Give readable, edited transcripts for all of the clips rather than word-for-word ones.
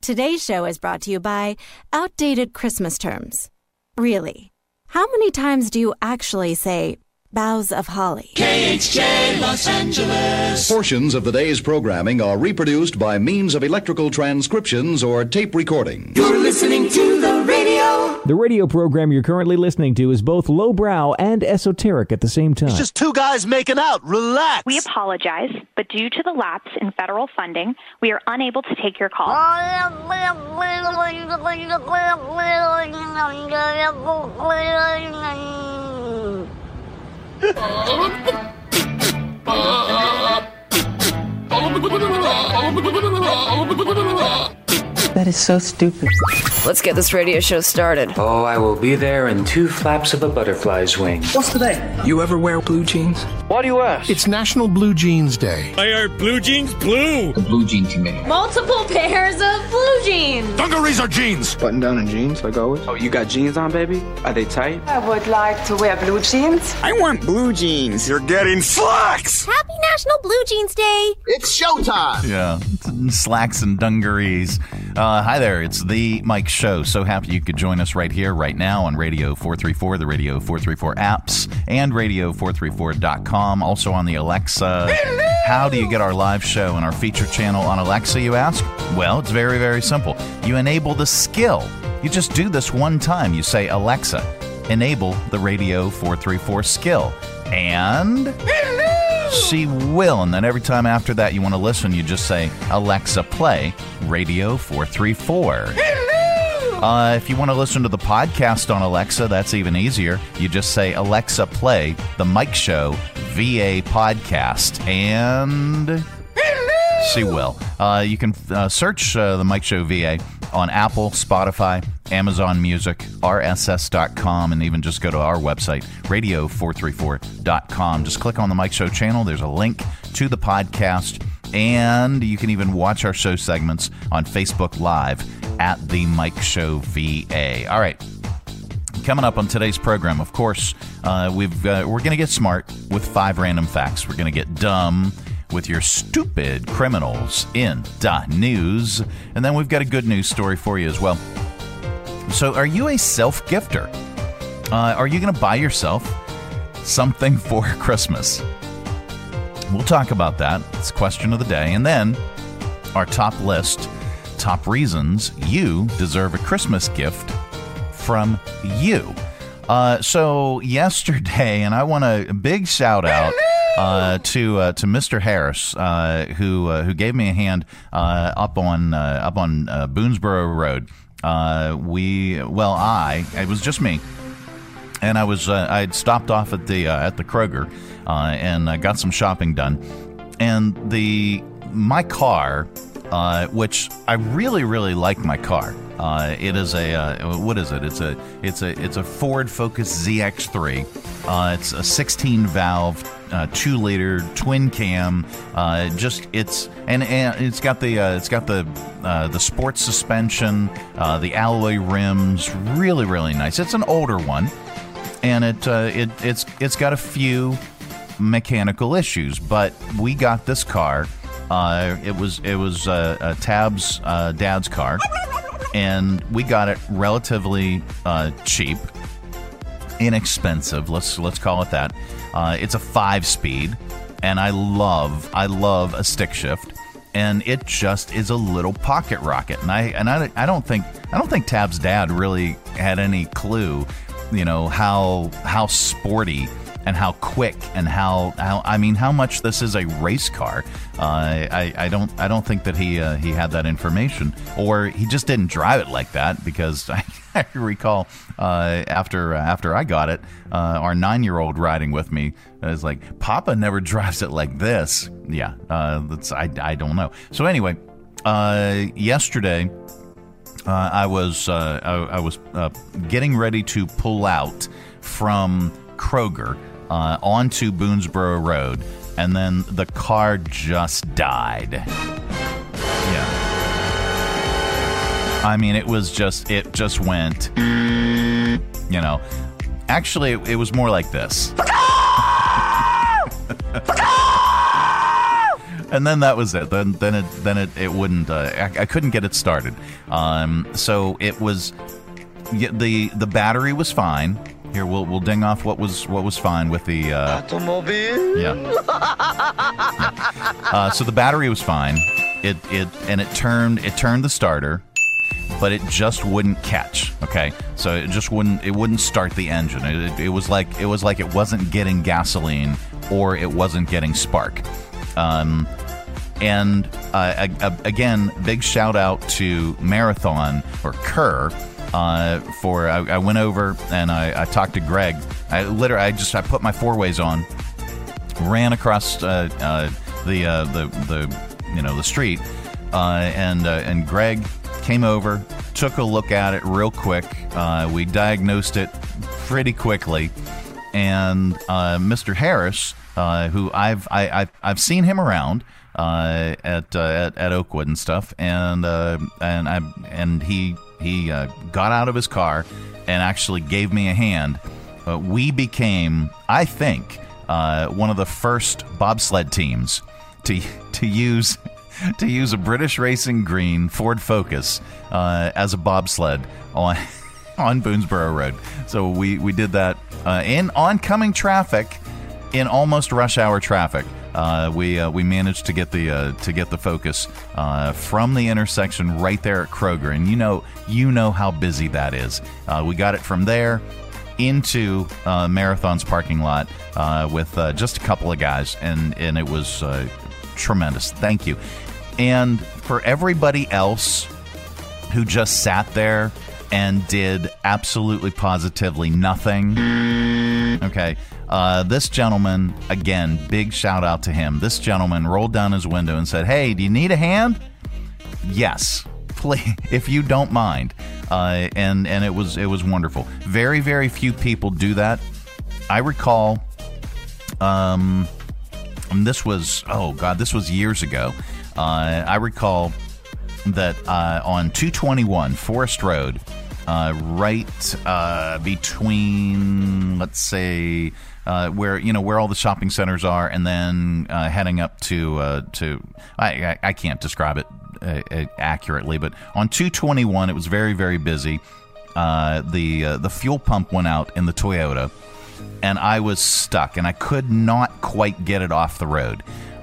Today's show is brought to you by outdated Christmas terms. Really, how many times do you actually say boughs of holly? KHJ Los Angeles. Portions of the day's programming are reproduced by means of electrical transcriptions or tape recording. You're listening to the radio. The radio program you're currently listening to is both lowbrow and esoteric at the same time. It's just two guys making out. Relax. We apologize, but due to the lapse in federal funding, we are unable to take your call. That is so stupid. Let's get this radio show started. Oh, I will be there in 2 flaps of a butterfly's wing. What's today? You ever wear blue jeans? Why do you ask? It's National Blue Jeans Day. Why are blue jeans blue? The blue jean committee. Multiple pairs of blue jeans. Dungarees are jeans. Button down and jeans, like always. Oh, you got jeans on, baby? Are they tight? I would like to wear blue jeans. I want blue jeans. You're getting slacks. Happy National Blue Jeans Day. It's showtime. Yeah, slacks and dungarees. Hi there, it's The Mike Show. So happy you could join us right here, right now on Radio 434, the Radio 434 apps, and Radio434.com. Also on the Alexa. Hello! How do you get our live show and our feature channel on Alexa, you ask? Well, it's very, very simple. You enable the skill. You just do this one time. You say, Alexa, enable the Radio 434 skill. And... Hello! She will, and then every time after that you want to listen, you just say, Alexa, play Radio 434. Hello! If you want to listen to the podcast on Alexa, that's even easier. You just say, Alexa, play the Mike Show VA podcast, and hello! She will. You can search the Mike Show VA on Apple, Spotify, Amazon Music, RSS.com, and even just go to our website, radio434.com. Just click on the Mike Show channel. There's a link to the podcast, and you can even watch our show segments on Facebook Live at the Mike Show VA. All right. Coming up on today's program, of course, we're going to get smart with 5 random facts. We're going to get dumb with your stupid criminals in the news. And then we've got a good news story for you as well. So are you a self-gifter? Are you going to buy yourself something for Christmas? We'll talk about that. It's question of the day. And then our top list, top reasons you deserve a Christmas gift from you. So yesterday, and I want a big shout out to Mr. Harris, who gave me a hand up on Boonesboro Road. It was just me, and I'd stopped off at the Kroger and got some shopping done, and my car, which I really, really like my car. It is what is it? It's a Ford Focus ZX3. It's a 16-valve, 2-liter twin cam. It's got the sports suspension, the alloy rims. Really, really nice. It's an older one, and it's got a few mechanical issues, but we got this car. It was Tab's dad's car, and we got it relatively cheap, inexpensive. Let's call it that. It's a 5-speed, and I love a stick shift, and it just is a little pocket rocket. And I don't think Tab's dad really had any clue, how sporty and how quick and how much this is a race car. I don't think that he had that information, or he just didn't drive it like that, because I recall after I got it, our 9-year-old riding with me is like, Papa never drives it like this. Yeah, I don't know. So anyway, yesterday I was getting ready to pull out from Kroger onto Boonesboro Road, and then the car just died. Yeah. I mean, it just went, actually it was more like this. And then that was it. Then it wouldn't. I couldn't get it started. So it was the battery was fine. Here we'll ding off what was fine with the automobile. Yeah. So the battery was fine. It turned the starter, but it just wouldn't catch. Okay, so it wouldn't start the engine. It was like it wasn't getting gasoline or it wasn't getting spark. And again, big shout out to Marathon or Kerr. I went over and I talked to Greg. I put my 4-ways on, ran across the street, and Greg came over, took a look at it real quick. We diagnosed it pretty quickly, and Mr. Harris, who I've seen him around at Oakwood and stuff, and he got out of his car and actually gave me a hand. We became, I think, one of the first bobsled teams to use a British Racing Green Ford Focus as a bobsled on Boonesboro Road. So we did that in oncoming traffic, in almost rush hour traffic. We managed to get the Focus from the intersection right there at Kroger, and you know how busy that is. We got it from there into Marathon's parking lot with just a couple of guys, and it was tremendous. Thank you. And for everybody else who just sat there and did absolutely positively nothing, okay. This gentleman, again, big shout out to him. This gentleman rolled down his window and said, "Hey, do you need a hand?" Yes, please, if you don't mind. And it was wonderful. Very, very few people do that. I recall, and this was years ago. I recall that on 221 Forest Road, right between, let's say, where all the shopping centers are, and then heading up to I can't describe it accurately, but on 221 it was very, very busy. The fuel pump went out in the Toyota, and I was stuck, and I could not quite get it off the road.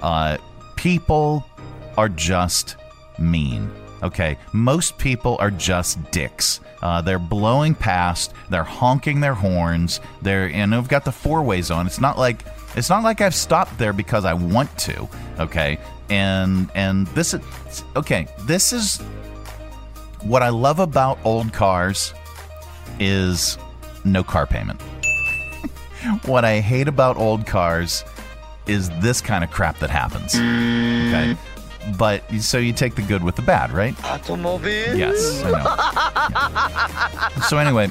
People are just mean. Okay, most people are just dicks. They're blowing past. They're honking their horns. They've got the 4-ways on. It's not like I've stopped there because I want to. Okay, and this is okay. This is what I love about old cars is no car payment. What I hate about old cars is this kind of crap that happens. Okay. But so you take the good with the bad, right? Automobile. Yes, I know. So anyway,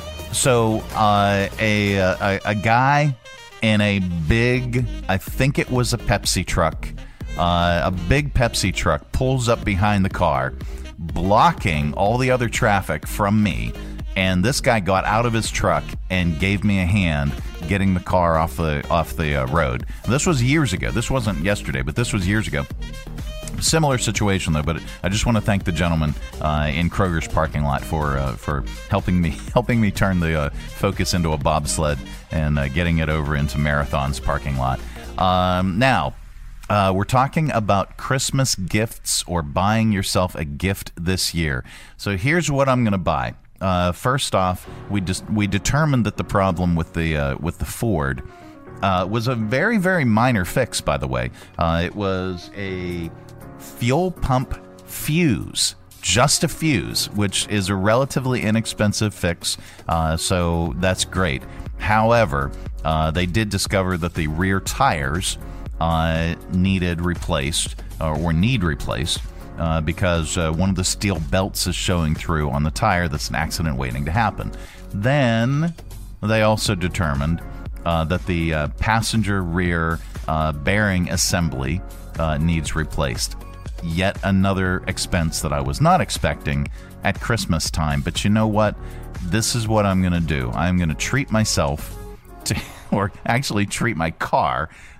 a guy in a big, I think it was a Pepsi truck, a big Pepsi truck pulls up behind the car, blocking all the other traffic from me. And this guy got out of his truck and gave me a hand getting the car off the road. This was years ago. This wasn't yesterday, but this was years ago. Similar situation though, but I just want to thank the gentleman in Kroger's parking lot for helping me turn the Focus into a bobsled and getting it over into Marathon's parking lot. Now, we're talking about Christmas gifts or buying yourself a gift this year. So here's what I'm going to buy. First off, we determined that the problem with the Ford was a very, very minor fix. By the way, it was a fuel pump fuse, just a fuse, which is a relatively inexpensive fix, so that's great. However, they did discover that the rear tires needed replaced or need replaced because one of the steel belts is showing through on the tire. That's an accident waiting to happen. Then they also determined that the passenger rear bearing assembly needs replaced. Yet another expense that I was not expecting at Christmas time. But you know what? This is what I'm going to do. I'm going to treat myself to, or actually treat my car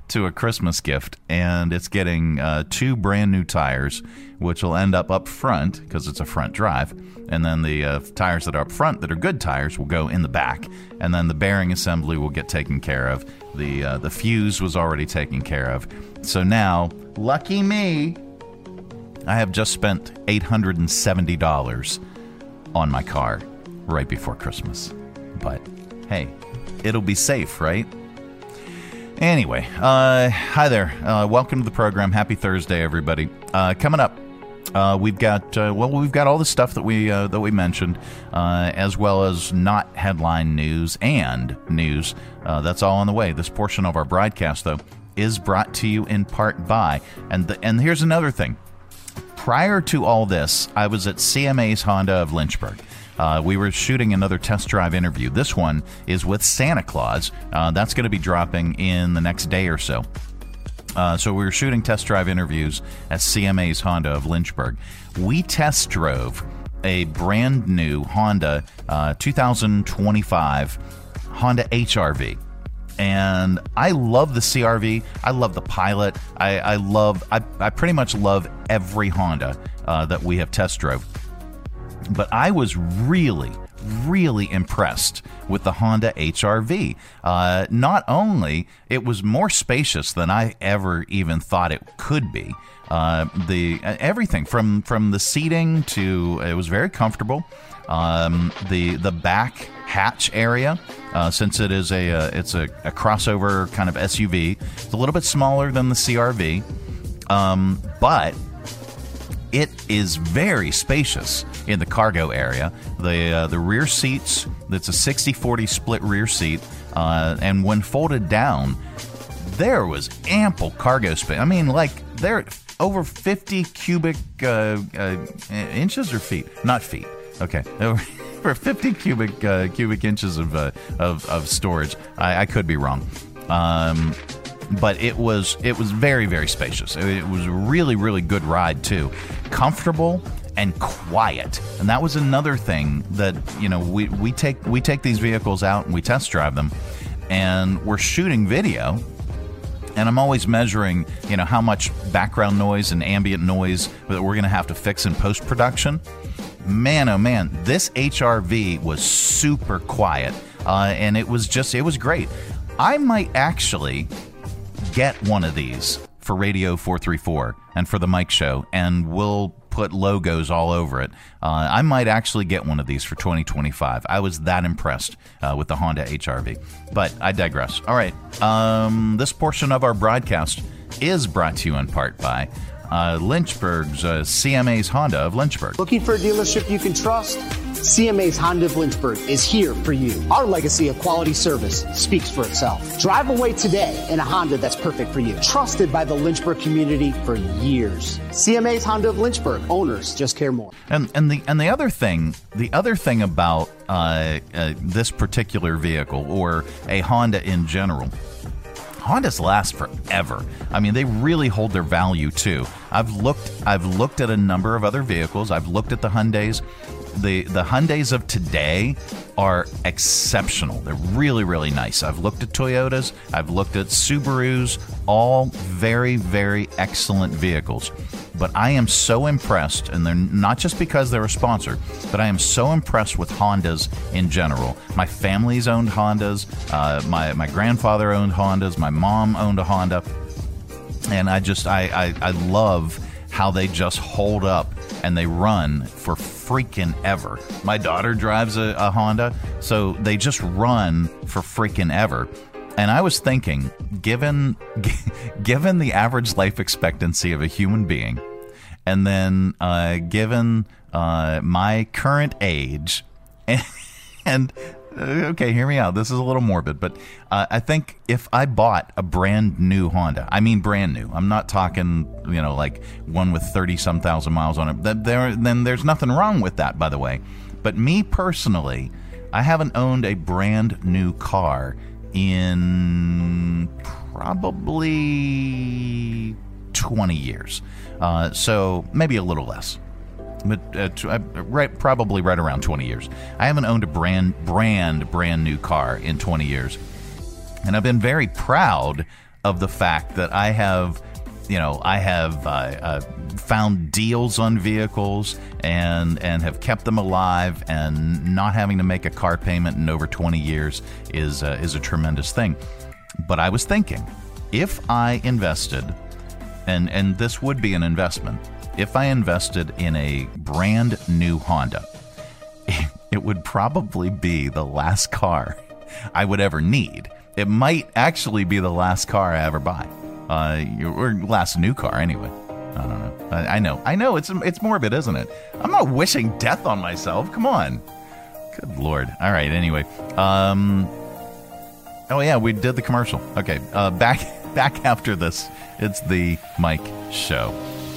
to a Christmas gift, and it's getting 2 brand new tires, which will end up front because it's a front drive. And then the tires that are up front that are good tires will go in the back. And then the bearing assembly will get taken care of. The fuse was already taken care of. So now, lucky me, I have just spent $870 on my car right before Christmas. But hey, it'll be safe, right? Anyway, hi there. Welcome to the program. Happy Thursday, everybody. Coming up, we've got all the stuff that we mentioned, as well as not headline news and news. That's all on the way. This portion of our broadcast, though, is brought to you in part by, and here's another thing. Prior to all this, I was at CMA's Honda of Lynchburg. We were shooting another test drive interview. This one is with Santa Claus. That's going to be dropping in the next day or so. So we were shooting test drive interviews at CMA's Honda of Lynchburg. We test drove a brand new Honda 2025 Honda HR-V. And I love the CR-V. I love the Pilot. I pretty much love every Honda that we have test drove. But I was really, really impressed with the Honda HR-V. Not only it was more spacious than I ever even thought it could be. Everything from the seating to it was very comfortable. The back hatch area, since it is it's a crossover kind of SUV, it's a little bit smaller than the CR-V, but it is very spacious in the cargo area. The rear seats, it's a 60-40 split rear seat, and when folded down, there was ample cargo space. I mean, like, there over 50 cubic inches or feet? Not feet. Okay. Over 50 cubic inches of storage. I could be wrong. But it was very, very spacious. It was a really, really good ride too. Comfortable and quiet. And that was another thing that, we take these vehicles out and we test drive them, and we're shooting video, and I'm always measuring, how much background noise and ambient noise that we're going to have to fix in post-production. Man, oh man, this HR-V was super quiet, and it was great. I might actually get one of these for Radio 434 and for the Mike Show, and we'll put logos all over it. I might actually get one of these for 2025. I was that impressed with the Honda HR-V. But I digress. All right, this portion of our broadcast is brought to you in part by Lynchburg's CMA's Honda of Lynchburg. Looking for a dealership you can trust? CMA's Honda of Lynchburg is here for you. Our legacy of quality service speaks for itself. Drive away today in a Honda that's perfect for you. Trusted by the Lynchburg community for years. CMA's Honda of Lynchburg. Owners just care more. And the other thing about this particular vehicle, or a Honda in general, Hondas last forever. I mean, they really hold their value too. I've looked at a number of other vehicles. I've looked at the Hyundais. The Hyundais of today are exceptional. They're really, really nice. I've looked at Toyotas. I've looked at Subarus. All very, very excellent vehicles. But I am so impressed, and they're not just because they're a sponsor, but I am so impressed with Hondas in general. My family's owned Hondas. My grandfather owned Hondas. My mom owned a Honda. And I love how they just hold up and they run for freaking ever. My daughter drives a Honda, so they just run for freaking ever. And I was thinking, given the average life expectancy of a human being, and then given my current age, and okay, hear me out. This is a little morbid, but I think if I bought a brand new Honda, I mean brand new, I'm not talking, like one with 30-some thousand miles on it, then there's nothing wrong with that, by the way. But me personally, I haven't owned a brand new car in probably 20 years. So maybe a little less. But probably right around 20 years. I haven't owned a brand new car in 20 years. And I've been very proud of the fact that I have found deals on vehicles and have kept them alive, and not having to make a car payment in over 20 years is a tremendous thing. But I was thinking, if I invested, and this would be an investment, if I invested in a brand new Honda, it would probably be the last car I would ever need. It might actually be the last car I ever buy. Or last new car, anyway. I don't know. I know. It's morbid, isn't it? I'm not wishing death on myself. Come on. Good Lord. All right. Anyway. Oh yeah, we did the commercial. Okay. Back after this. It's the Mike Show.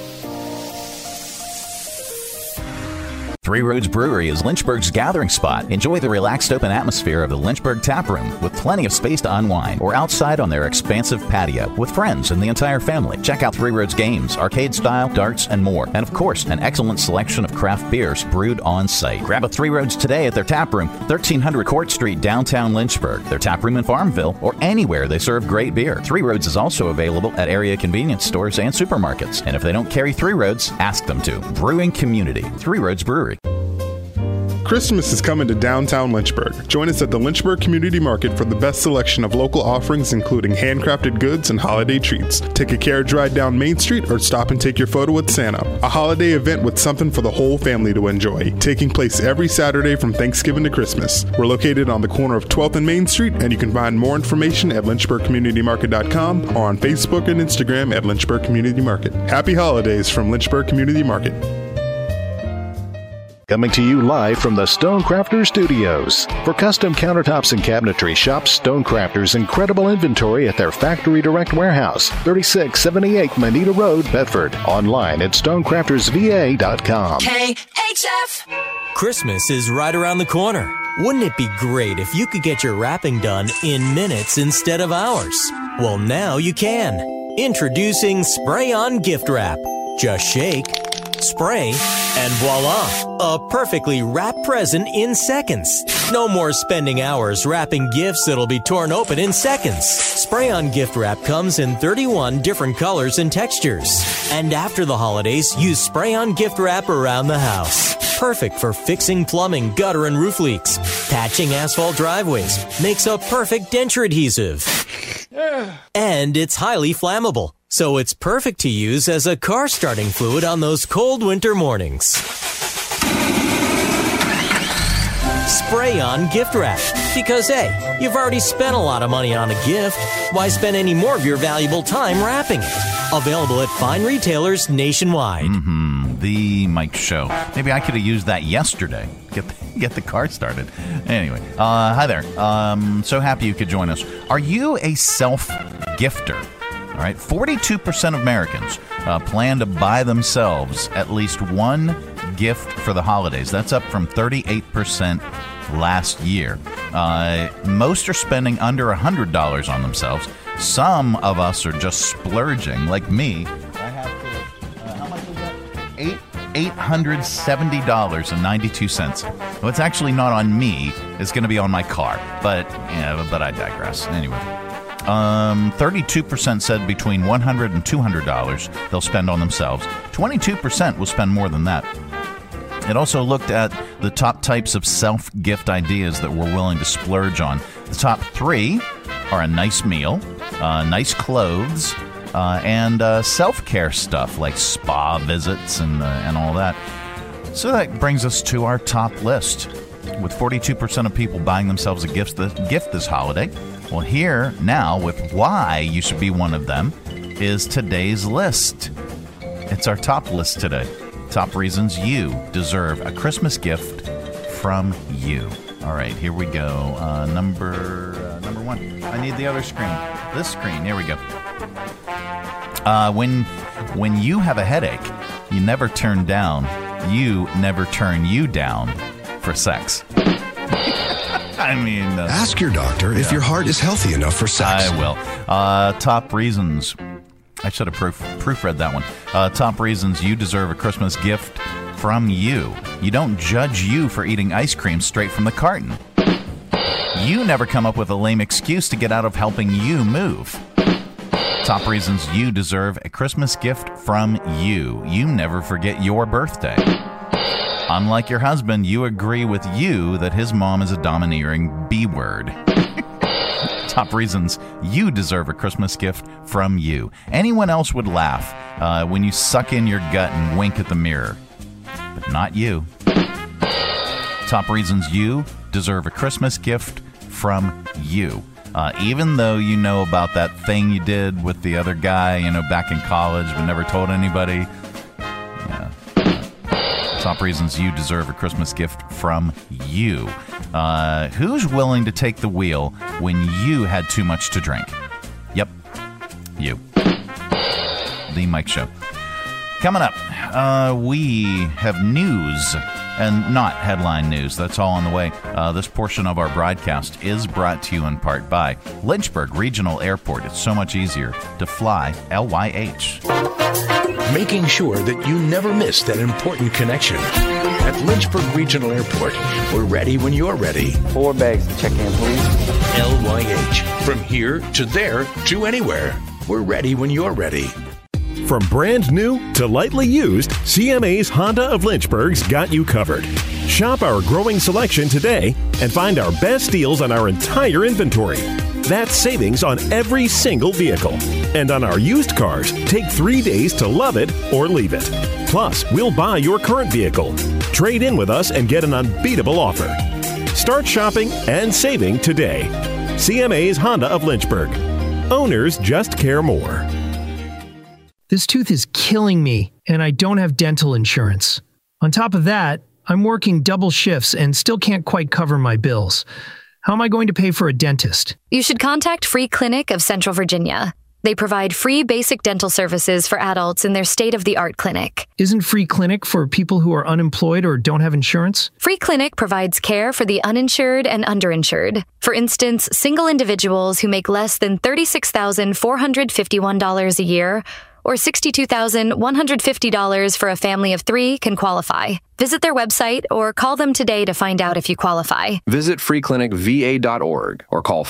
Three Roads Brewery is Lynchburg's gathering spot. Enjoy the relaxed open atmosphere of the Lynchburg Tap Room with plenty of space to unwind, or outside on their expansive patio with friends and the entire family. Check out Three Roads games, arcade style, darts, and more. And of course, an excellent selection of craft beers brewed on site. Grab a Three Roads today at their tap room, 1300 Court Street, downtown Lynchburg, their tap room in Farmville, or anywhere they serve great beer. Three Roads is also available at area convenience stores and supermarkets. And if they don't carry Three Roads, ask them to. Brewing community. Three Roads Brewery. Christmas is coming to downtown Lynchburg. Join us at the Lynchburg Community Market for the best selection of local offerings, including handcrafted goods and holiday treats. Take a carriage ride down Main Street or stop and take your photo with Santa. A holiday event with something for the whole family to enjoy. Taking place every Saturday from Thanksgiving to Christmas. We're located on the corner of 12th and Main Street, and you can find more information at lynchburgcommunitymarket.com or on Facebook and Instagram at Lynchburg Community Market. Happy holidays from Lynchburg Community Market. Coming to you live from the Stonecrafters Studios. For custom countertops and cabinetry, shop Stonecrafters' incredible inventory at their Factory Direct Warehouse, 3678 Manita Road, Bedford. Online at stonecraftersva.com. KHF! Christmas is right around the corner. Wouldn't it be great if you could get your wrapping done in minutes instead of hours? Well, now you can. Introducing Spray On Gift Wrap. Just shake, spray, and voila, a perfectly wrapped present in seconds. No more spending hours wrapping gifts that'll be torn open in seconds. Spray On Gift Wrap comes in 31 different colors and textures. And after the holidays, use Spray On Gift Wrap around the house. Perfect for fixing plumbing, gutter, and roof leaks. Patching asphalt driveways. Makes a perfect denture adhesive. And it's highly flammable, so it's perfect to use as a car starting fluid on those cold winter mornings. Spray On Gift Wrap. Because, hey, you've already spent a lot of money on a gift. Why spend any more of your valuable time wrapping it? Available at fine retailers nationwide. The Mike Show. Maybe I could have used that yesterday. Get the car started. Anyway, hi there. So happy you could join us. Are you a self-gifter? All right, 42% of Americans plan to buy themselves at least one gift for the holidays. That's up from 38% last year. Most are spending under $100 on themselves. Some of us are just splurging, like me. I have to, how much is that? $870.92. Well, it's actually not on me. It's going to be on my car. But I digress. Anyway. 32% said between $100 and $200 they'll spend on themselves. 22% will spend more than that. It also looked at the top types of self-gift ideas that we're willing to splurge on. The top 3 are a nice meal, nice clothes, and self-care stuff like spa visits and all that. So that brings us to our top list. With 42% of people buying themselves a gift this holiday. Well, here now with why you should be one of them is today's list. It's our top list today. Top reasons you deserve a Christmas gift from you. All right, here we go. Number 1. I need the other screen. This screen. Here we go. When you have a headache, you never turn down. You never turn you down for sex. I mean... Ask your doctor if your heart is healthy enough for sex. I will. Top reasons. I should have proofread that one. Top reasons you deserve a Christmas gift from you. You don't judge you for eating ice cream straight from the carton. You never come up with a lame excuse to get out of helping you move. Top reasons you deserve a Christmas gift from you. You never forget your birthday. Unlike your husband, you agree with you that his mom is a domineering B-word. Top reasons you deserve a Christmas gift from you. Anyone else would laugh when you suck in your gut and wink at the mirror, but not you. Top reasons you deserve a Christmas gift from you. Even though you know about that thing you did with the other guy, back in college, but never told anybody. Yeah. Top reasons you deserve a Christmas gift from you. Who's willing to take the wheel when you had too much to drink? Yep, you. The Mike Show. Coming up, we have news. And not headline news. That's all on the way. This portion of our broadcast is brought to you in part by Lynchburg Regional Airport. It's so much easier to fly LYH. Making sure that you never miss that important connection. At Lynchburg Regional Airport, we're ready when you're ready. 4 bags to check in, please. LYH. From here to there to anywhere. We're ready when you're ready. From brand new to lightly used, CMA's Honda of Lynchburg's got you covered. Shop our growing selection today and find our best deals on our entire inventory. That's savings on every single vehicle. And on our used cars, take 3 days to love it or leave it. Plus, we'll buy your current vehicle. Trade in with us and get an unbeatable offer. Start shopping and saving today. CMA's Honda of Lynchburg. Owners just care more. This tooth is killing me, and I don't have dental insurance. On top of that, I'm working double shifts and still can't quite cover my bills. How am I going to pay for a dentist? You should contact Free Clinic of Central Virginia. They provide free basic dental services for adults in their state-of-the-art clinic. Isn't Free Clinic for people who are unemployed or don't have insurance? Free Clinic provides care for the uninsured and underinsured. For instance, single individuals who make less than $36,451 a year or $62,150 for a family of 3 can qualify. Visit their website or call them today to find out if you qualify. Visit freeclinicva.org or call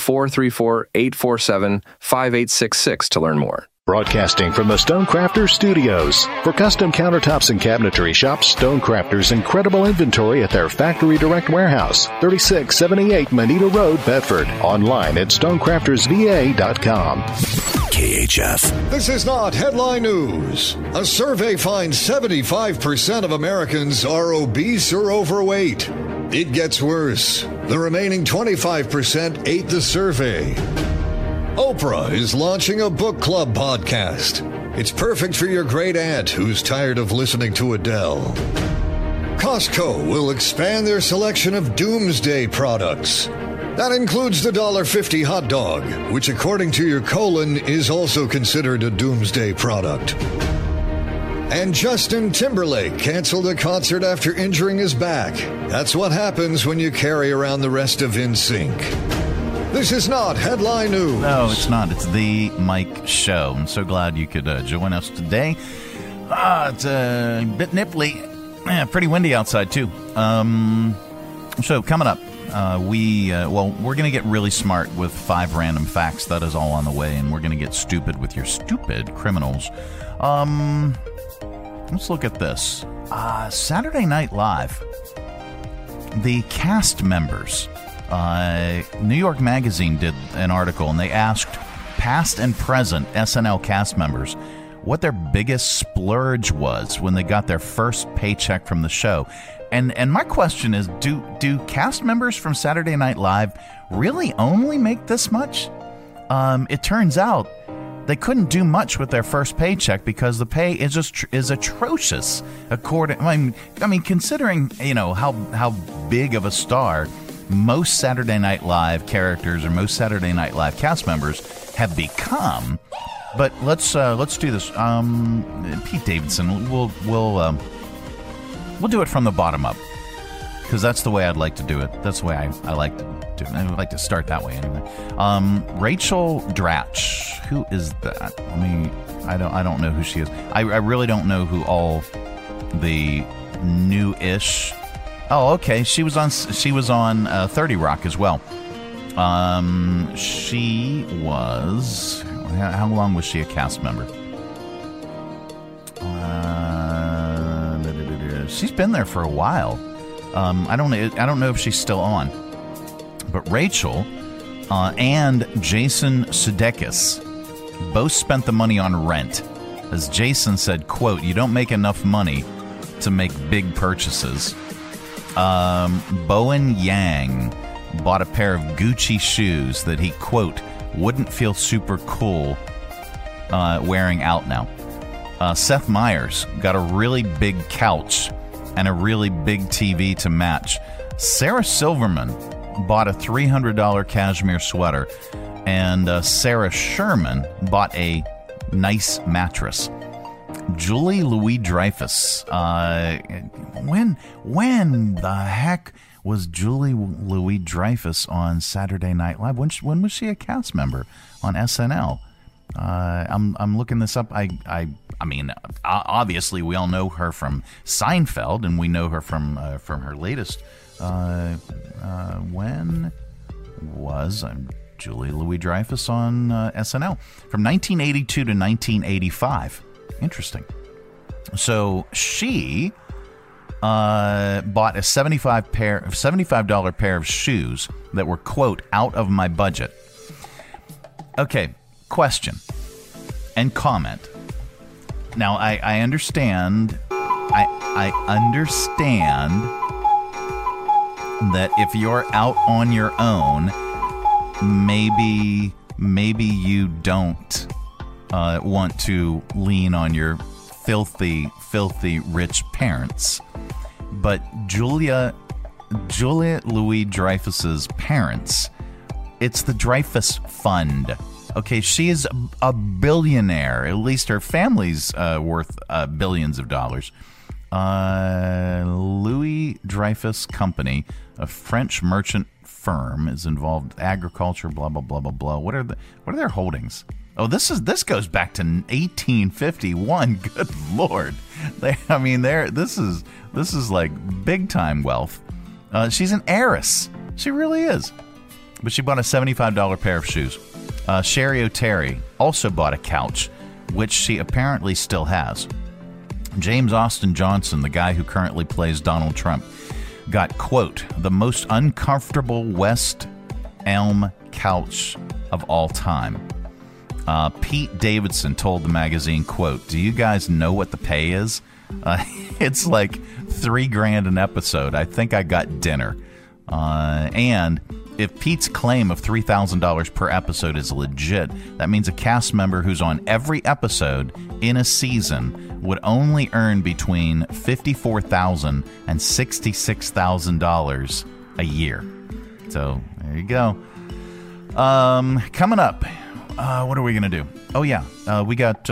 434-847-5866 to learn more. Broadcasting from the Stonecrafters Studios. For custom countertops and cabinetry, shop Stonecrafters' incredible inventory at their Factory Direct Warehouse, 3678 Manita Road, Bedford. Online at stonecraftersva.com. KHF. This is not headline news. A survey finds 75% of Americans are obese or overweight. It gets worse. The remaining 25% ate the survey. Oprah is launching a book club podcast. It's perfect for your great aunt who's tired of listening to Adele. Costco will expand their selection of doomsday products. That includes the $1.50 hot dog, which according to your colon is also considered a doomsday product. And Justin Timberlake canceled a concert after injuring his back. That's what happens when you carry around the rest of NSYNC. This is not headline news. No, it's not. It's the Mike Show. I'm so glad you could join us today. It's a bit nipply. Yeah, pretty windy outside, too. So coming up, we're going to get really smart with 5 random facts. That is all on the way, and we're going to get stupid with your stupid criminals. Let's look at this. Saturday Night Live. The cast members. New York Magazine did an article, and they asked past and present SNL cast members what their biggest splurge was when they got their first paycheck from the show. And my question is, do cast members from Saturday Night Live really only make this much? It turns out they couldn't do much with their first paycheck because the pay is atrocious. I mean, considering how big of a star most Saturday Night Live characters or most Saturday Night Live cast members have become. But let's do this. Pete Davidson, we'll do it from the bottom up because that's the way I'd like to do it. That's the way I like to do it. I would like to start that way anyway. Rachel Dratch, who is that? I don't know who she is. I really don't know who all the new-ish. Oh, okay. She was on 30 Rock as well. She was. How long was she a cast member? She's been there for a while. I don't know if she's still on. But Rachel and Jason Sudeikis both spent the money on rent. As Jason said, quote, "You don't make enough money to make big purchases." Bowen Yang bought a pair of Gucci shoes that he, quote, "wouldn't feel super cool wearing out now." Seth Meyers got a really big couch and a really big TV to match. Sarah Silverman bought a $300 cashmere sweater, and Sarah Sherman bought a nice mattress. Julie Louis-Dreyfus. When the heck was Julie Louis-Dreyfus on Saturday Night Live? When was she a cast member on SNL? I'm looking this up. I mean, obviously we all know her from Seinfeld, and we know her from her latest. When was Julie Louis-Dreyfus on SNL? From 1982 to 1985. Interesting. So she bought a $75 pair of shoes that were, quote, "out of my budget." Okay, question and comment. Now, I understand. I understand that if you're out on your own, maybe you don't want to lean on your filthy rich parents. But Julia Louis-Dreyfus's parents, it's the Dreyfus Fund. Okay, she is a billionaire. At least her family's worth billions of dollars. Louis Dreyfus Company, a French merchant firm, is involved in agriculture. Blah blah blah blah blah. What are their holdings? Oh, this goes back to 1851. Good Lord, this is like big time wealth. She's an heiress. She really is. But she bought a $75 pair of shoes. Sherry O'Terry also bought a couch, which she apparently still has. James Austin Johnson, the guy who currently plays Donald Trump, got, quote, "the most uncomfortable West Elm couch of all time." Pete Davidson told the magazine, quote, "Do you guys know what the pay is? It's like $3,000 an episode. I think I got dinner." And if Pete's claim of $3,000 per episode is legit, that means a cast member who's on every episode in a season would only earn between $54,000 and $66,000 a year. So there you go. Coming up, what are we gonna do? Oh yeah, we got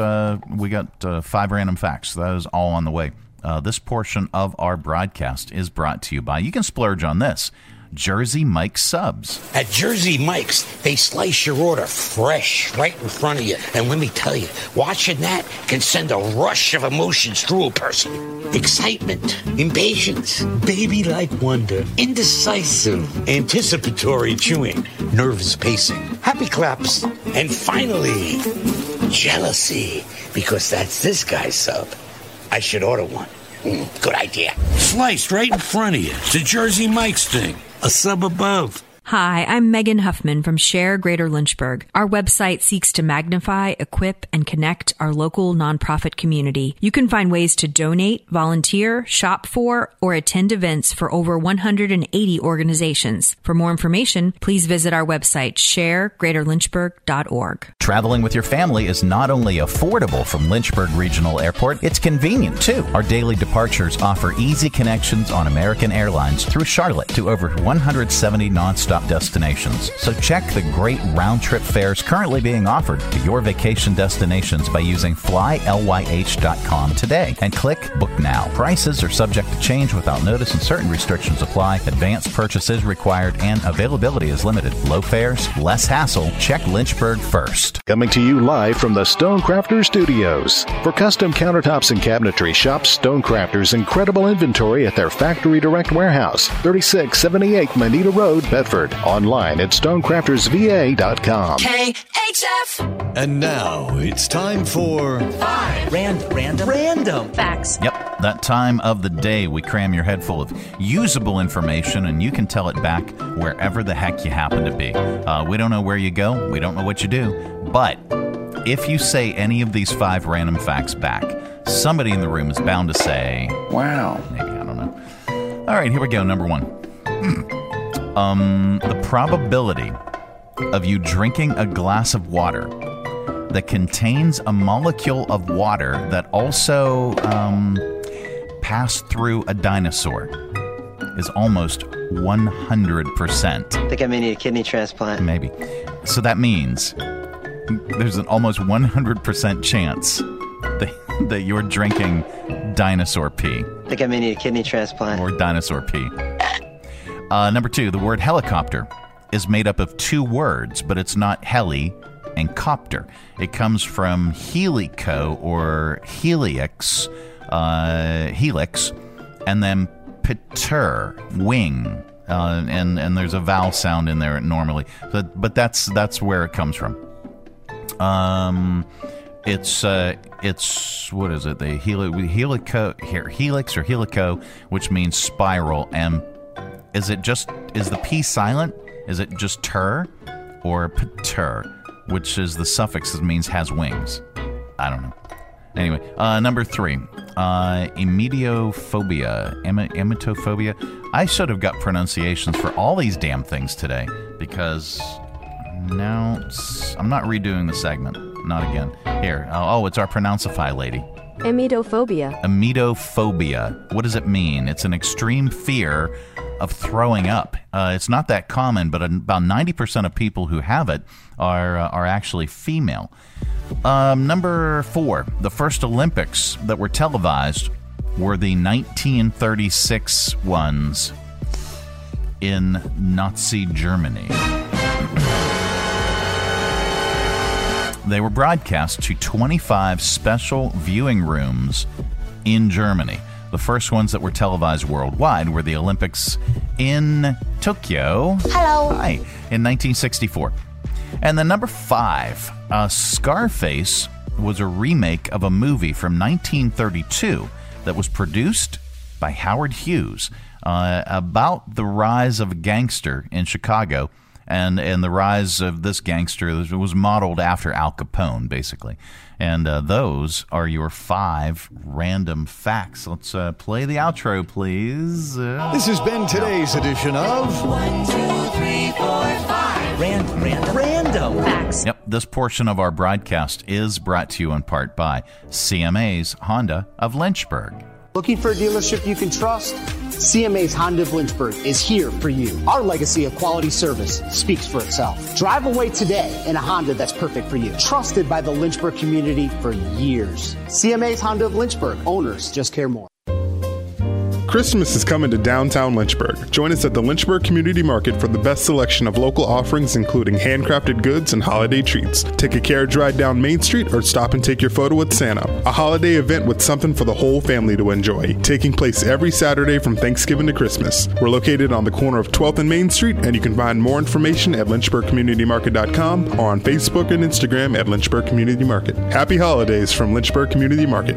5 random facts. That is all on the way. This portion of our broadcast is brought to you by, you can splurge on this, Jersey Mike's subs. At Jersey Mike's, they slice your order fresh right in front of you. And let me tell you, watching that can send a rush of emotions through a person. Excitement, impatience, baby-like wonder, indecisive, anticipatory chewing, nervous pacing, happy claps, and finally, jealousy, because that's this guy's sub. I should order one. Good idea. Sliced right in front of you. It's a Jersey Mike's thing. A sub above. Hi, I'm Megan Huffman from Share Greater Lynchburg. Our website seeks to magnify, equip, and connect our local nonprofit community. You can find ways to donate, volunteer, shop for, or attend events for over 180 organizations. For more information, please visit our website, sharegreaterlynchburg.org. Traveling with your family is not only affordable from Lynchburg Regional Airport, it's convenient too. Our daily departures offer easy connections on American Airlines through Charlotte to over 170 nonstop destinations. So check the great round-trip fares currently being offered to your vacation destinations by using flylyh.com today and click Book Now. Prices are subject to change without notice and certain restrictions apply. Advanced purchase is required and availability is limited. Low fares, less hassle. Check Lynchburg first. Coming to you live from the Stonecrafter Studios. For custom countertops and cabinetry, shop Stonecrafter's incredible inventory at their Factory Direct Warehouse, 3678 Moneta Road, Bedford. Bedford. Online at stonecraftersva.com. KHF. And now it's time for 5 random facts. Yep, that time of the day we cram your head full of usable information and you can tell it back wherever the heck you happen to be. We don't know where you go, we don't know what you do, but if you say any of these 5 random facts back, somebody in the room is bound to say, wow, maybe, I don't know. All right, here we go. Number 1. The probability of you drinking a glass of water that contains a molecule of water that also passed through a dinosaur is almost 100%. I think I may need a kidney transplant. Maybe. So that means there's an almost 100% chance that you're drinking dinosaur pee. I think I may need a kidney transplant. Or dinosaur pee. Number 2, the word helicopter is made up of 2 words, but it's not heli and copter. It comes from helico or helix, and then pter, wing, and there's a vowel sound in there normally. But that's where it comes from. It's what is it? The helix or helico, which means spiral. And is the P silent? Is it just ter or pter, which is the suffix that means has wings? I don't know. Anyway, number 3, emetophobia. I should have got pronunciations for all these damn things today because now I'm not redoing the segment. Not again. Here. Oh, it's our Pronounceify lady. Emetophobia. Emetophobia. What does it mean? It's an extreme fear of throwing up. It's not that common, but about 90% of people who have it are actually female. Number 4, the first Olympics that were televised were the 1936 ones in Nazi Germany. They were broadcast to 25 special viewing rooms in Germany. The first ones that were televised worldwide were the Olympics in Tokyo. Hello. Hi. In 1964. And then number 5, Scarface was a remake of a movie from 1932 that was produced by Howard Hughes about the rise of a gangster in Chicago. And the rise of this gangster was modeled after Al Capone, basically. And those are your 5 random facts. Let's play the outro, please. This has been today's edition of 1, 2, 3, 4, 5 random facts. Yep, this portion of our broadcast is brought to you in part by CMA's Honda of Lynchburg. Looking for a dealership you can trust? CMA's Honda of Lynchburg is here for you. Our legacy of quality service speaks for itself. Drive away today in a Honda that's perfect for you. Trusted by the Lynchburg community for years. CMA's Honda of Lynchburg. Owners just care more. Christmas is coming to downtown Lynchburg. Join us at the Lynchburg Community Market for the best selection of local offerings, including handcrafted goods and holiday treats. Take a carriage ride down Main Street or stop and take your photo with Santa. A holiday event with something for the whole family to enjoy. Taking place every Saturday from Thanksgiving to Christmas. We're located on the corner of 12th and Main Street, and you can find more information at lynchburgcommunitymarket.com or on Facebook and Instagram at Lynchburg Community Market. Happy holidays from Lynchburg Community Market.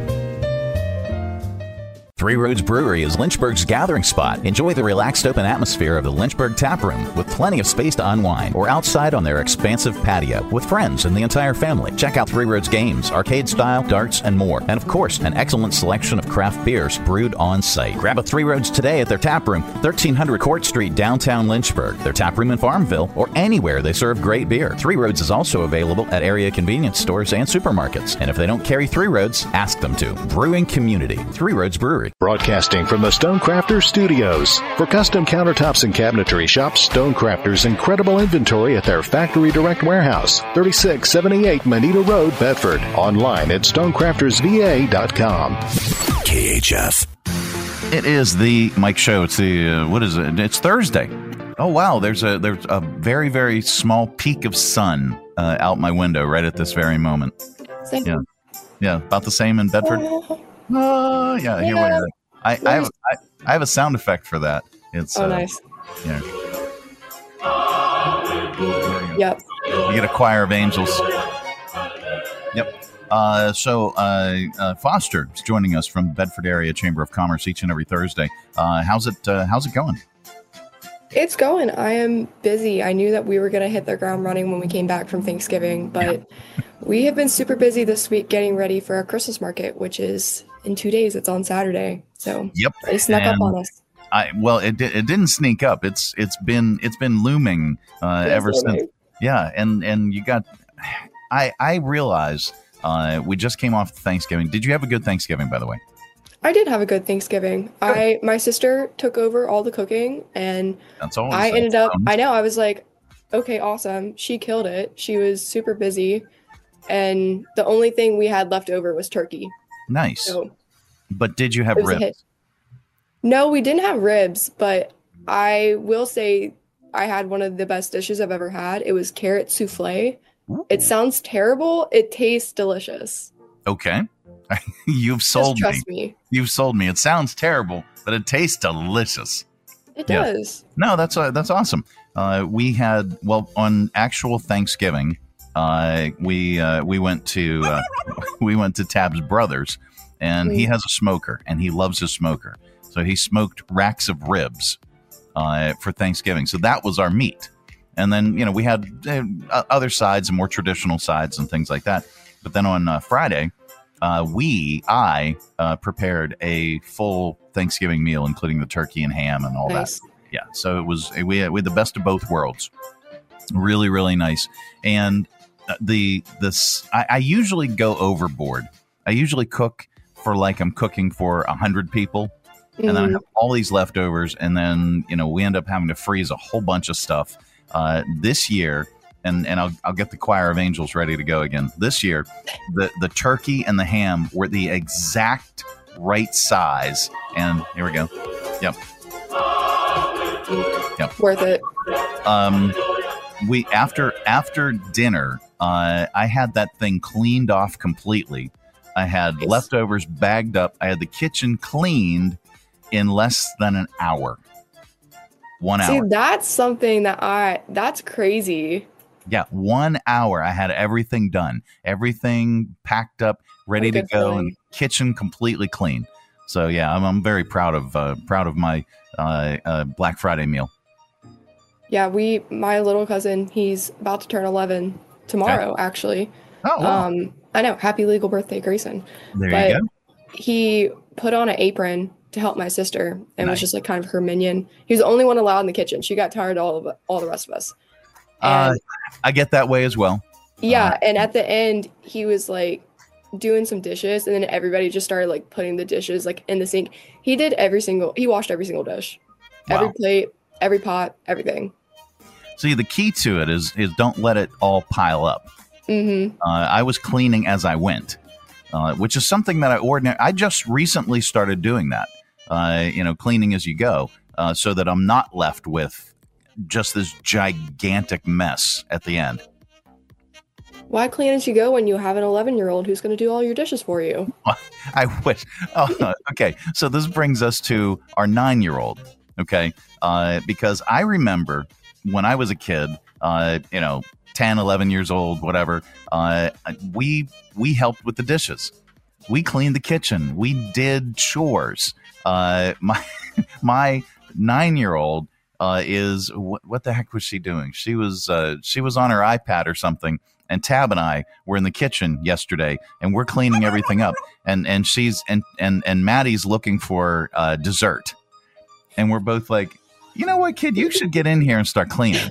Three Roads Brewery is Lynchburg's gathering spot. Enjoy the relaxed open atmosphere of the Lynchburg Tap Room with plenty of space to unwind, or outside on their expansive patio with friends and the entire family. Check out Three Roads games, arcade style, darts, and more. And of course, an excellent selection of craft beers brewed on site. Grab a Three Roads today at their tap room, 1300 Court Street, downtown Lynchburg. Their tap room in Farmville, or anywhere they serve great beer. Three Roads is also available at area convenience stores and supermarkets. And if they don't carry Three Roads, ask them to. Brewing community, Three Roads Brewery. Broadcasting from the Stonecrafters Studios. For custom countertops and cabinetry, shop Stonecrafters' incredible inventory at their Factory Direct Warehouse, 3678 Manita Road, Bedford. Online at stonecraftersva.com. KHF. It is the Mike Show. It's the, what is it? It's Thursday. Oh, wow. There's a very, very small peak of sun out my window right at this very moment. Same. Yeah, about the same in Bedford. Yeah, here we are. I have a sound effect for that. It's nice. Yeah. Yep. You get a choir of angels. Yep. So Foster is joining us from Bedford Area Chamber of Commerce each and every Thursday. How's it going? It's going. I am busy. I knew that we were going to hit the ground running when we came back from Thanksgiving, but we have been super busy this week getting ready for our Christmas market, which is in 2 days. It's on Saturday. So it snuck up on us. It didn't sneak up. It's been looming ever since. Yeah, and you got. I realize we just came off Thanksgiving. Did you have a good Thanksgiving, by the way? I did have a good Thanksgiving. My sister took over all the cooking, and I ended up. I know. I was like, okay, awesome. She killed it. She was super busy, and the only thing we had left over was turkey. Nice. So, but did you have ribs? No, we didn't have ribs, but I will say I had one of the best dishes I've ever had. It was carrot souffle. Ooh. It sounds terrible. It tastes delicious. Okay. You've sold me. Trust me. You've sold me. It sounds terrible, but it tastes delicious. It does. No, that's awesome. We had, on actual Thanksgiving, we went to Tab's brother's, and he has a smoker, and he loves his smoker. So he smoked racks of ribs for Thanksgiving. So that was our meat. And then, we had other sides and more traditional sides and things like that. But then on Friday, I prepared a full Thanksgiving meal, including the turkey and ham and all that. Yeah. So we had the best of both worlds. Really, really nice. And I usually go overboard. I usually cook for like I'm cooking for 100 people. And then I have all these leftovers, and then we end up having to freeze a whole bunch of stuff. This year, and I'll get the choir of angels ready to go again. This year, the turkey and the ham were the exact right size, and here we go. Yep. Worth it. We after dinner, I had that thing cleaned off completely. I had leftovers bagged up. I had the kitchen cleaned in less than an hour. 1 hour. See, that's something that's crazy. Yeah, 1 hour. I had everything done, everything packed up, ready to go, and kitchen completely clean. So yeah, I'm very proud of my Black Friday meal. Yeah, my little cousin, he's about to turn 11 tomorrow, actually. Oh, wow. I know. Happy legal birthday, Grayson. There you go. He put on an apron to help my sister and was just like kind of her minion. He was the only one allowed in the kitchen. She got tired of all the rest of us. I get that way as well. Yeah. And at the end, he was like doing some dishes, and then everybody just started like putting the dishes like in the sink. He washed every single dish, every plate, every pot, everything. See, the key to it is don't let it all pile up. Mm-hmm. I was cleaning as I went, which is something that I just recently started doing that. Cleaning as you go, so that I'm not left with just this gigantic mess at the end. Why clean as you go when you have an 11-year-old who's going to do all your dishes for you? I wish. Oh, okay. So this brings us to our 9-year-old. Okay. Because I remember when I was a kid, 10, 11 years old, whatever, we helped with the dishes. We cleaned the kitchen. We did chores. My 9-year-old is what the heck was she doing? She was on her iPad or something, and Tab and I were in the kitchen yesterday, and we're cleaning everything up, and she's and Maddie's looking for dessert, and we're both like, you know what, kid, you should get in here and start cleaning,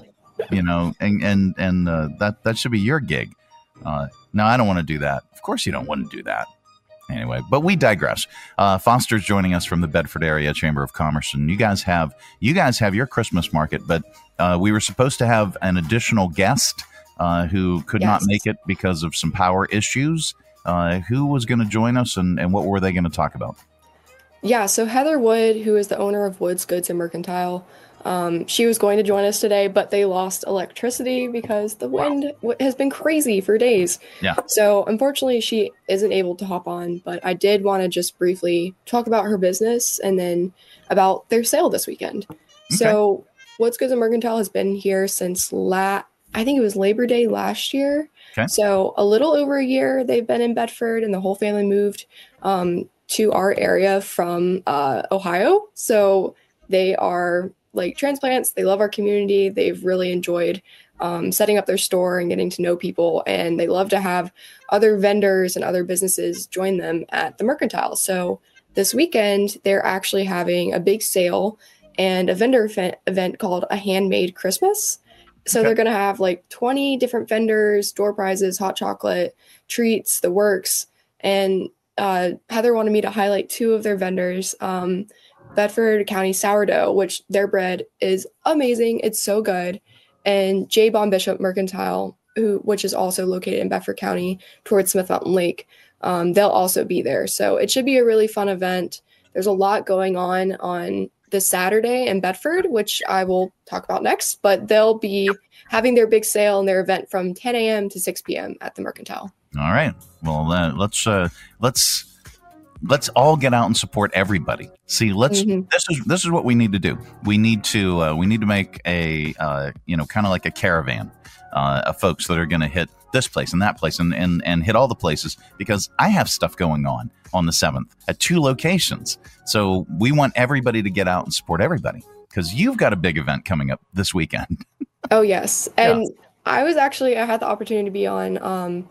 and that should be your gig. No, I don't want to do that. Of course you don't want to do that. Anyway, but we digress. Foster's joining us from the Bedford Area Chamber of Commerce, and you guys have your Christmas market, but we were supposed to have an additional guest who could not make it because of some power issues. Who was going to join us, and what were they going to talk about? Yeah, so Heather Wood, who is the owner of Wood's Goods and Mercantile, she was going to join us today, but they lost electricity because the wind has been crazy for days. Yeah. So unfortunately, she isn't able to hop on, but I did want to just briefly talk about her business and then about their sale this weekend. Okay. So Wood's Goods and Mercantile has been here since I think it was Labor Day last year. Okay. So a little over a year they've been in Bedford, and the whole family moved to our area from Ohio. So they are like transplants. They love our community. They've really enjoyed setting up their store and getting to know people. And they love to have other vendors and other businesses join them at the Mercantile. So this weekend, they're actually having a big sale and a vendor event called A Handmade Christmas. So they're going to have like 20 different vendors, door prizes, hot chocolate, treats, the works. And Heather wanted me to highlight 2 of their vendors. Bedford County Sourdough, which their bread is amazing. It's so good. And J. Bon Bishop Mercantile, which is also located in Bedford County towards Smith Mountain Lake. They'll also be there. So it should be a really fun event. There's a lot going on this Saturday in Bedford, which I will talk about next, but they'll be having their big sale and their event from 10 a.m. to 6 p.m. at the Mercantile. All right. Well, let's all get out and support everybody. See, this is what we need to do. We need to make a kind of like a caravan of folks that are going to hit this place and that place and hit all the places, because I have stuff going on the 7th at 2 locations. So we want everybody to get out and support everybody, because you've got a big event coming up this weekend. Oh, yes. And I had the opportunity to be on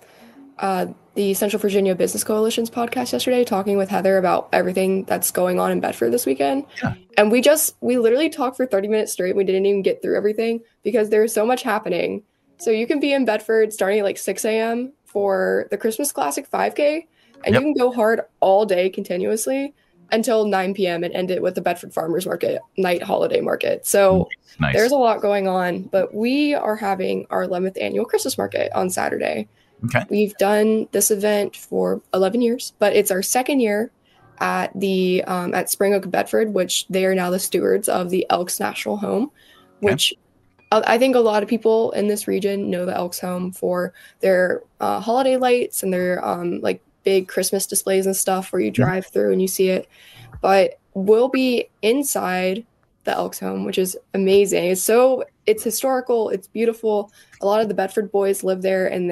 the Central Virginia Business Coalition's podcast yesterday, talking with Heather about everything that's going on in Bedford this weekend. Yeah. And we literally talked for 30 minutes straight. We didn't even get through everything because there's so much happening. So you can be in Bedford starting at like 6 a.m. for the Christmas Classic 5K, and you can go hard all day continuously until 9 p.m. and end it with the Bedford Farmers Market night holiday market. So There's a lot going on, but we are having our 11th annual Christmas market on Saturday. Okay. We've done this event for 11 years, but it's our 2nd year at the at Spring Oak Bedford, which they are now the stewards of the Elks National Home, which I think a lot of people in this region know the Elks Home for their holiday lights and their like big Christmas displays and stuff where you drive through and you see it. But we'll be inside the Elks Home, which is amazing. It's historical. It's beautiful. A lot of the Bedford boys live there in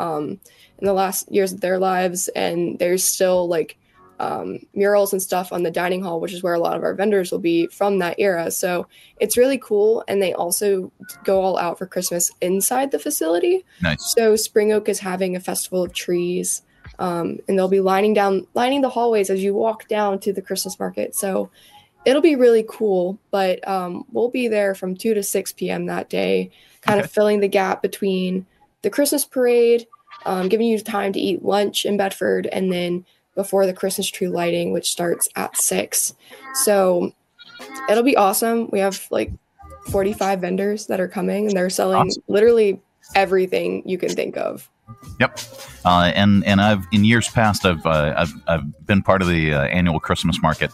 the last years of their lives, and there's still like murals and stuff on the dining hall, which is where a lot of our vendors will be from that era. So it's really cool. And they also go all out for Christmas inside the facility. Nice. So Spring Oak is having a festival of trees, and they'll be lining the hallways as you walk down to the Christmas market. So it'll be really cool, but we'll be there from 2 to 6 p.m. that day, kind of filling the gap between the Christmas parade, giving you time to eat lunch in Bedford, and then before the Christmas tree lighting, which starts at 6. So it'll be awesome. We have like 45 vendors that are coming, and they're selling literally everything you can think of. Yep. And I've in years past I've been part of the annual Christmas market,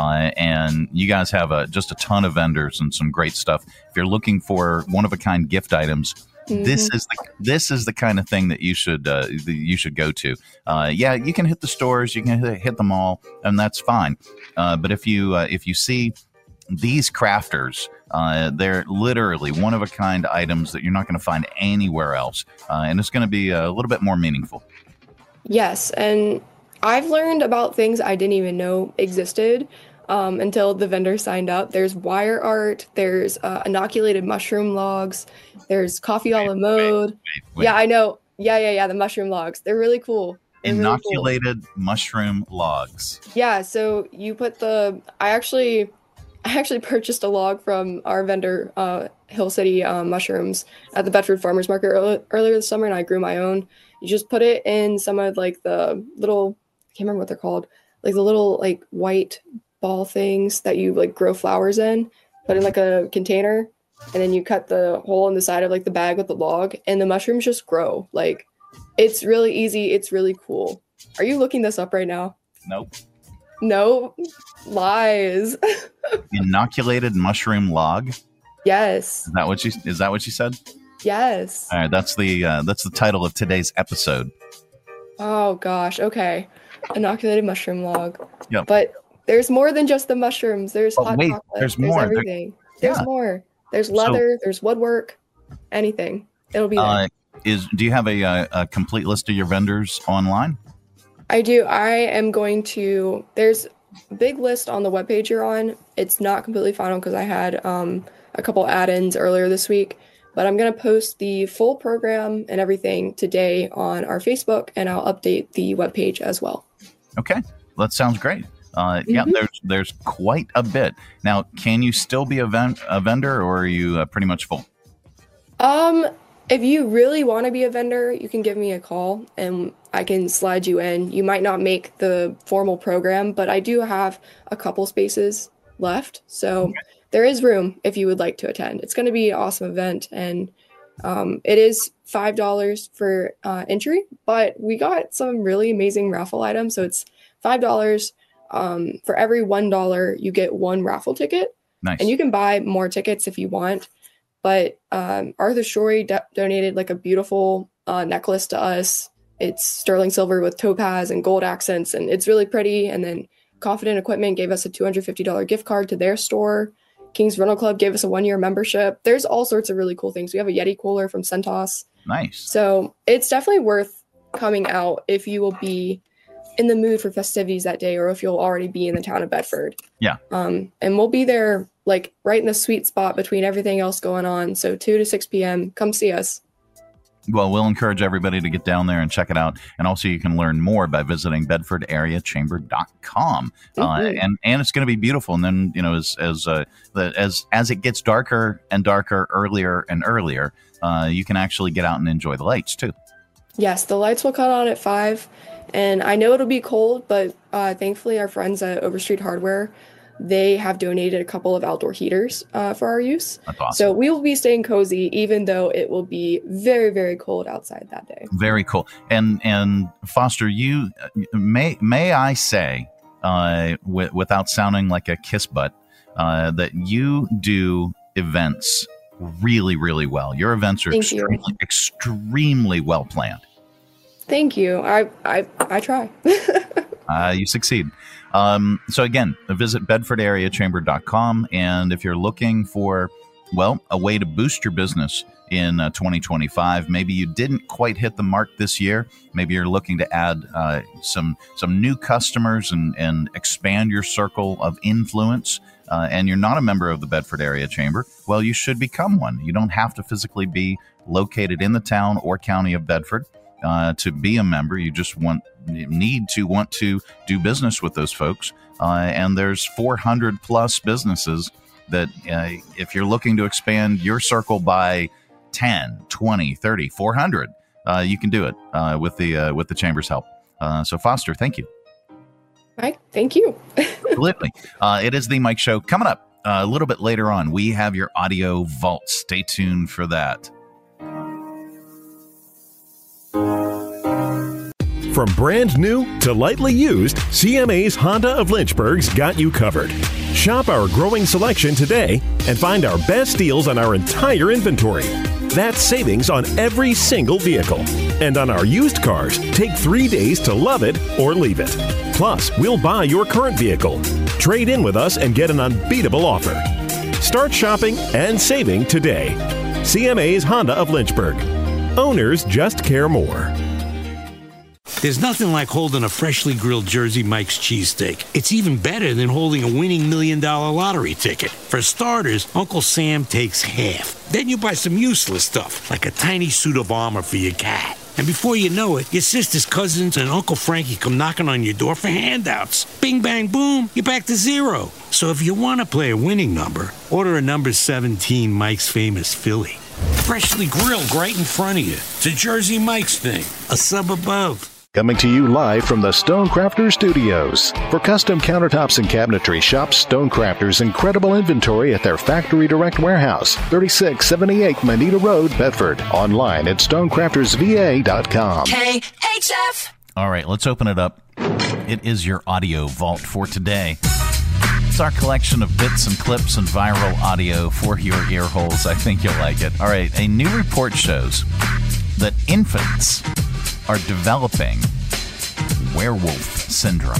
and you guys have just a ton of vendors and some great stuff. If you're looking for one of a kind gift items, this is the kind of thing that you should go to. You can hit the stores, you can hit them all, and that's fine. But if you see these crafters, they're literally one of a kind items that you're not going to find anywhere else, and it's going to be a little bit more meaningful. Yes, and I've learned about things I didn't even know existed until the vendor signed up. There's wire art, there's inoculated mushroom logs, there's coffee a la mode. Wait. Yeah, I know. Yeah, the mushroom logs. They're really cool. Inoculated mushroom logs. Yeah, so you put I actually purchased a log from our vendor, Hill City Mushrooms, at the Bedford Farmers Market earlier this summer, and I grew my own. You just put it in some of like the little, I can't remember what they're called, like the little like white ball things that you like grow flowers in, put in like a container, and then you cut the hole in the side of like the bag with the log, and the mushrooms just grow. Like, it's really easy. It's really cool. Are you looking this up right now? Nope. No, lies. Inoculated mushroom log. Yes. Is that what you said? Yes. All right, that's the title of today's episode. Oh gosh. Okay. Inoculated mushroom log. Yep. But there's more than just the mushrooms. There's hot chocolate. There's more. Everything. There's more. There's leather. There's woodwork. Anything. It'll be there. Do you have a complete list of your vendors online? I do. I am going to. There's a big list on the webpage you're on. It's not completely final because I had a couple add-ins earlier this week. But I'm going to post the full program and everything today on our Facebook, and I'll update the webpage as well. Okay. That sounds great. Yeah, there's quite a bit. Now, can you still be a vendor, or are you pretty much full? If you really want to be a vendor, you can give me a call, and I can slide you in. You might not make the formal program, but I do have a couple spaces left. So there is room if you would like to attend. It's going to be an awesome event, and it is $5 for entry, but we got some really amazing raffle items. So it's $5. For every $1, you get one raffle ticket. Nice. And you can buy more tickets if you want. But Arthur Shorey donated like a beautiful necklace to us. It's sterling silver with topaz and gold accents, and it's really pretty. And then Confident Equipment gave us a $250 gift card to their store. King's Rental Club gave us a 1-year membership. There's all sorts of really cool things. We have a Yeti cooler from Centos. Nice. So it's definitely worth coming out if you will be in the mood for festivities that day, or if you'll already be in the town of Bedford. Yeah. And we'll be there like right in the sweet spot between everything else going on. So 2 to 6 p.m. Come see us. Well, we'll encourage everybody to get down there and check it out. And also you can learn more by visiting bedfordareachamber.com. And it's going to be beautiful. And then, you know, as it gets darker and darker, earlier and earlier, you can actually get out and enjoy the lights too. Yes, the lights will cut on at 5. And I know it'll be cold, but thankfully our friends at Overstreet Hardware, they have donated a couple of outdoor heaters for our use. That's awesome. So we will be staying cozy, even though it will be very, very cold outside that day. Very cool. And Foster, you may I say, without sounding like a kiss butt, that you do events really, really well. Your events are extremely well planned. Thank you. I try. You succeed. So again, visit bedfordareachamber.com. And if you're looking for, well, a way to boost your business in 2025, maybe you didn't quite hit the mark this year. Maybe you're looking to add some new customers and expand your circle of influence. And you're not a member of the Bedford Area Chamber. Well, you should become one. You don't have to physically be located in the town or county of Bedford to be a member. You just need to want to do business with those folks. And there's 400 plus businesses that if you're looking to expand your circle by 10, 20, 30, 400, you can do it with the Chamber's help. So Foster, thank you. Right, thank you. Absolutely. It is the Mike Show. Coming up a little bit later on, we have your audio vault. Stay tuned for that. From brand new to lightly used, CMA's Honda of Lynchburg's got you covered. Shop our growing selection today and find our best deals on our entire inventory. That's savings on every single vehicle. And on our used cars, take 3 days to love it or leave it. Plus, we'll buy your current vehicle. Trade in with us and get an unbeatable offer. Start shopping and saving today. CMA's Honda of Lynchburg. Owners just care more. There's nothing like holding a freshly grilled Jersey Mike's cheesesteak. It's even better than holding a winning $1 million lottery ticket. For starters, Uncle Sam takes half. Then you buy some useless stuff, like a tiny suit of armor for your cat. And before you know it, your sister's cousins and Uncle Frankie come knocking on your door for handouts. Bing, bang, boom, you're back to zero. So if you want to play a winning number, order a number 17 Mike's Famous Philly. Freshly grilled right in front of you. It's a Jersey Mike's thing, a sub above. Coming to you live from the Stonecrafters Studios. For custom countertops and cabinetry, shop Stonecrafters' incredible inventory at their Factory Direct Warehouse, 3678 Manita Road, Bedford. Online at stonecraftersva.com. KHF! All right, let's open it up. It is your audio vault for today. It's our collection of bits and clips and viral audio for your ear holes. I think you'll like it. All right, a new report shows that infants are developing werewolf syndrome.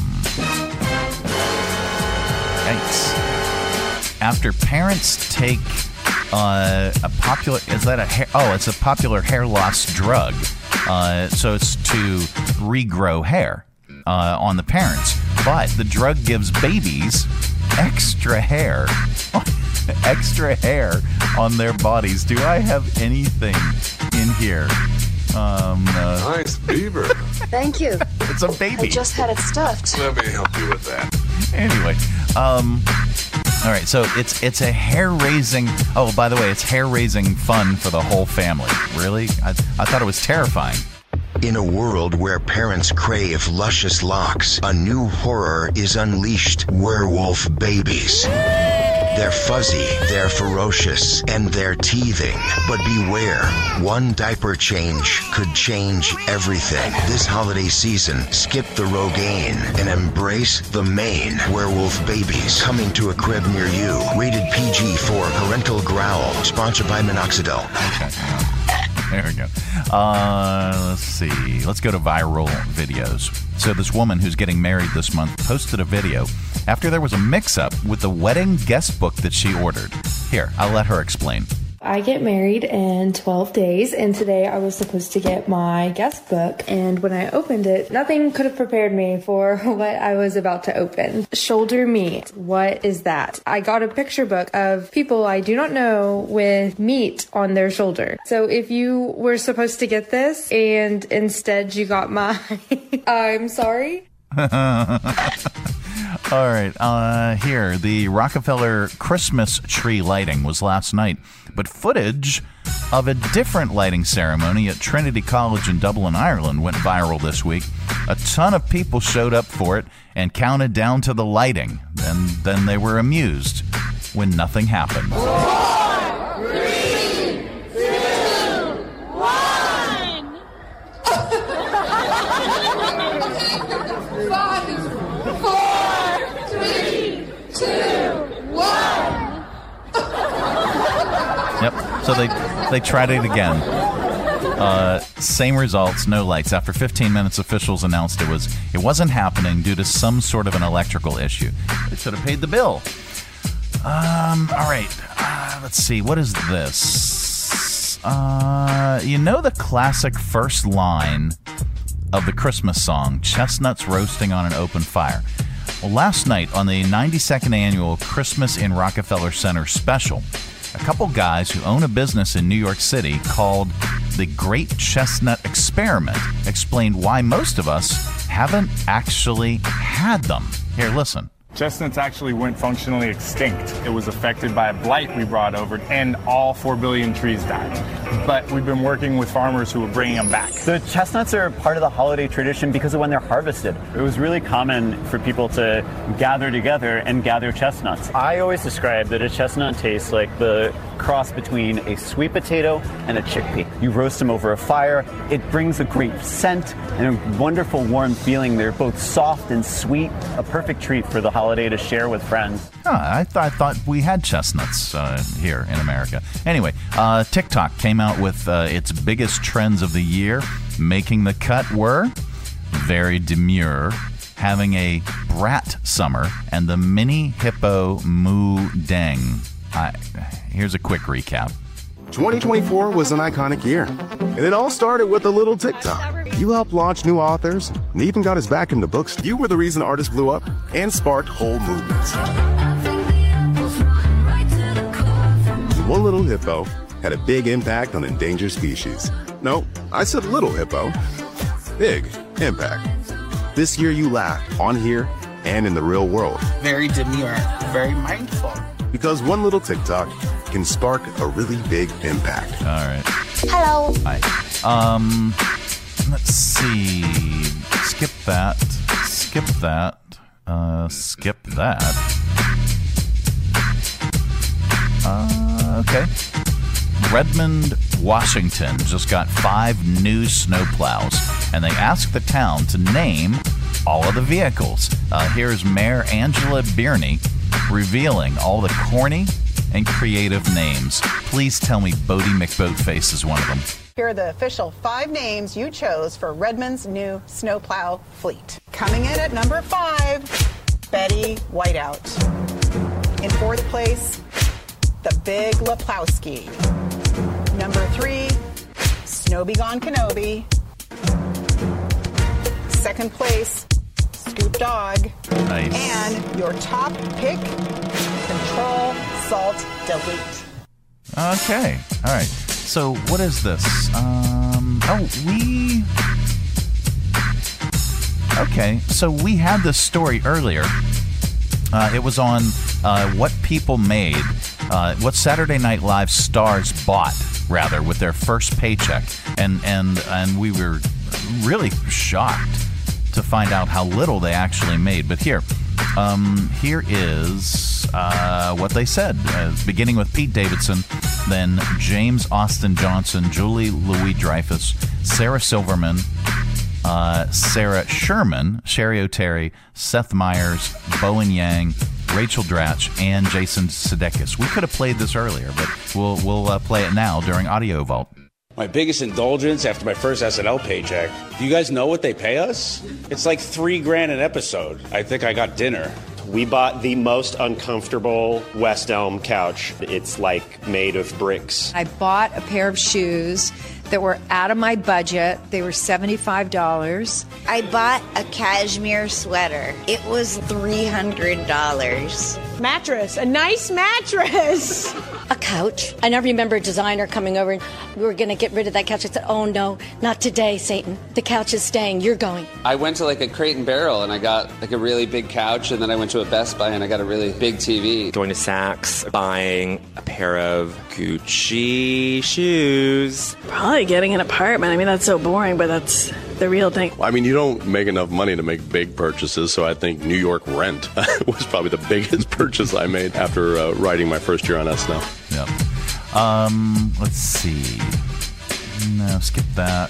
Yikes. After parents take it's a popular hair loss drug. So it's to regrow hair on the parents. But the drug gives babies extra hair on their bodies. Do I have anything in here? Nice beaver. Thank you. It's a baby. I just had it stuffed. Let me help you with that. Anyway, all right, so it's a hair-raising... Oh, by the way, it's hair-raising fun for the whole family. Really? I thought it was terrifying. In a world where parents crave luscious locks, a new horror is unleashed. Werewolf babies. They're fuzzy, they're ferocious, and they're teething. But beware, one diaper change could change everything. This holiday season, skip the Rogaine and embrace the Maine. Werewolf babies coming to a crib near you. Rated PG for parental growl. Sponsored by Minoxidil. There we go. Let's see. Let's go to viral videos. So this woman who's getting married this month posted a video after there was a mix-up with the wedding guest book that she ordered. Here, I'll let her explain. I get married in 12 days, and today I was supposed to get my guest book, and when I opened it, nothing could have prepared me for what I was about to open. Shoulder meat. What is that? I got a picture book of people I do not know with meat on their shoulder. So if you were supposed to get this, and instead you got mine, I'm sorry. All right, here, the Rockefeller Christmas tree lighting was last night, but footage of a different lighting ceremony at Trinity College in Dublin, Ireland went viral this week. A ton of people showed up for it and counted down to the lighting, and then they were amused when nothing happened. 4, 3, 2, 1. 5, 4, 3, 2, 1. Yep. So they tried it again. Same results, no lights. After 15 minutes, officials announced it wasn't happening due to some sort of an electrical issue. They should have paid the bill. All right. Let's see. What is this? You know the classic first line of the Christmas song, "Chestnuts Roasting on an Open Fire." Well, last night on the 92nd annual Christmas in Rockefeller Center special, a couple guys who own a business in New York City called the Great Chestnut Experiment explained why most of us haven't actually had them. Here, listen. Chestnuts actually went functionally extinct. It was affected by a blight we brought over, and all 4 billion trees died. But we've been working with farmers who are bringing them back. The chestnuts are part of the holiday tradition because of when they're harvested. It was really common for people to gather together and gather chestnuts. I always describe that a chestnut tastes like the cross between a sweet potato and a chickpea. You roast them over a fire. It brings a great scent and a wonderful warm feeling. They're both soft and sweet, a perfect treat for the holiday to share with friends. I thought we had chestnuts here in America. Anyway, TikTok came out with its biggest trends of the year. Making the cut were very demure, having a brat summer, and the mini hippo moo dang. Here's a quick recap. 2024 was an iconic year, and it all started with a little TikTok. You helped launch new authors, and even got us back into books. You were the reason artists blew up and sparked whole movements. One little hippo had a big impact on endangered species. No, I said little hippo. Big impact. This year you laughed on here and in the real world. Very demure, very mindful. Because one little TikTok can spark a really big impact. All right. Hello. Hi. Let's see. Skip that. Skip that. Skip that. Okay. Redmond, Washington just got 5 new snowplows, and they asked the town to name all of the vehicles. Here's Mayor Angela Bierney revealing all the corny and creative names. Please tell me Bodie McBoatface is one of them. Here are the official 5 names you chose for Redmond's new snowplow fleet. Coming in at number 5, Betty Whiteout. In 4th place, the Big Lebowski. Number 3, Snow Begone Kenobi. Second place, Scoop Dog. Nice. And your top pick, Control Salt Delete. Okay. All right. So what is this? Okay. So we had this story earlier. It was on what people made, what Saturday Night Live stars bought, rather, with their first paycheck, and we were really shocked to find out how little they actually made. But here is what they said, beginning with Pete Davidson, then James Austin Johnson, Julie Louis-Dreyfus, Sarah Silverman, Sarah Sherman, Sherry O'Terry, Seth Meyers, Bowen Yang, Rachel Dratch, and Jason Sudeikis. We could have played this earlier, but we'll play it now during Audio Vault. My biggest indulgence after my first SNL paycheck. Do you guys know what they pay us? It's like $3,000 an episode. I think I got dinner. We bought the most uncomfortable West Elm couch. It's like made of bricks. I bought a pair of shoes that were out of my budget. They were $75. I bought a cashmere sweater. It was $300. Mattress, a nice mattress. A couch. And I remember a designer coming over and we were going to get rid of that couch. I said, oh no, not today, Satan. The couch is staying. You're going. I went to like a Crate and Barrel and I got like a really big couch, and then I went to a Best Buy and I got a really big TV. Going to Saks, buying a pair of Gucci shoes. Probably getting an apartment. I mean, that's so boring, but that's the real thing. I mean, you don't make enough money to make big purchases, so I think New York rent was probably the biggest purchase I made after writing my first year on SNL. Yep. Let's see. No, skip that.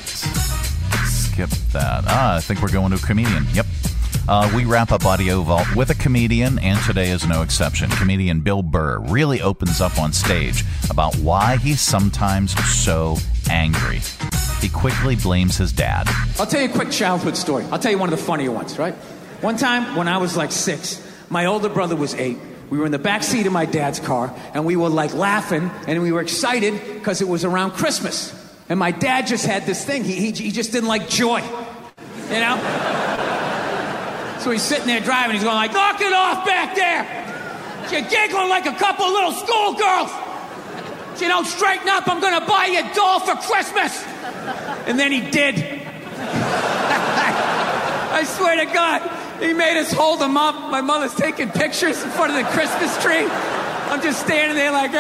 I think we're going to a comedian. Yep. We wrap up Audio Vault with a comedian, and today is no exception. Comedian Bill Burr really opens up on stage about why he's sometimes so angry. He quickly blames his dad. I'll tell you a quick childhood story. I'll tell you one of the funnier ones, right? One time when I was like 6, my older brother was 8. We were in the back seat of my dad's car, and we were like laughing, and we were excited because it was around Christmas. And my dad just had this thing. He just didn't like joy, you know? So he's sitting there driving. He's going like, knock it off back there. You're giggling like a couple little schoolgirls. If you don't straighten up, I'm going to buy you a doll for Christmas. And then he did. I swear to God, he made us hold him up. My mother's taking pictures in front of the Christmas tree. I'm just standing there like,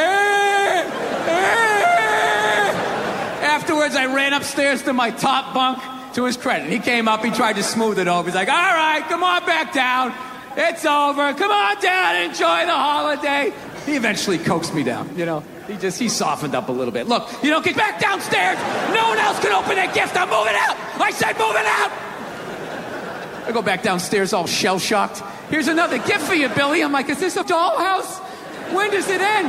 Afterwards, I ran upstairs to my top bunk. To his credit, he came up, he tried to smooth it over. He's like, all right, come on back down. It's over. Come on down, enjoy the holiday. He eventually coaxed me down, you know. He softened up a little bit. Look, you don't get back downstairs. No one else can open that gift. I'm moving out. I said moving out. I go back downstairs all shell-shocked. Here's another gift for you, Billy. I'm like, is this a dollhouse? When does it end?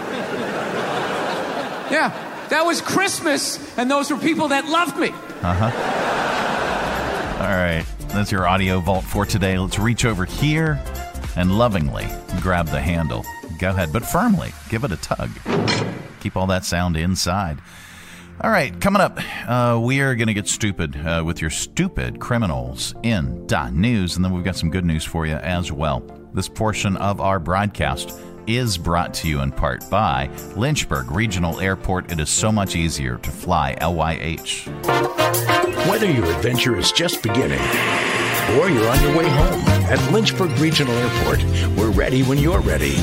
Yeah, that was Christmas, and those were people that loved me. Uh-huh. All right, that's your Audio Vault for today. Let's reach over here and lovingly grab the handle. Go ahead, but firmly give it a tug. Keep all that sound inside. All right, coming up, we are going to get stupid with your stupid criminals in .news, and then we've got some good news for you as well. This portion of our broadcast is brought to you in part by Lynchburg Regional Airport. It is so much easier to fly LYH. Whether your adventure is just beginning or you're on your way home, at Lynchburg Regional Airport, we're ready when you're ready.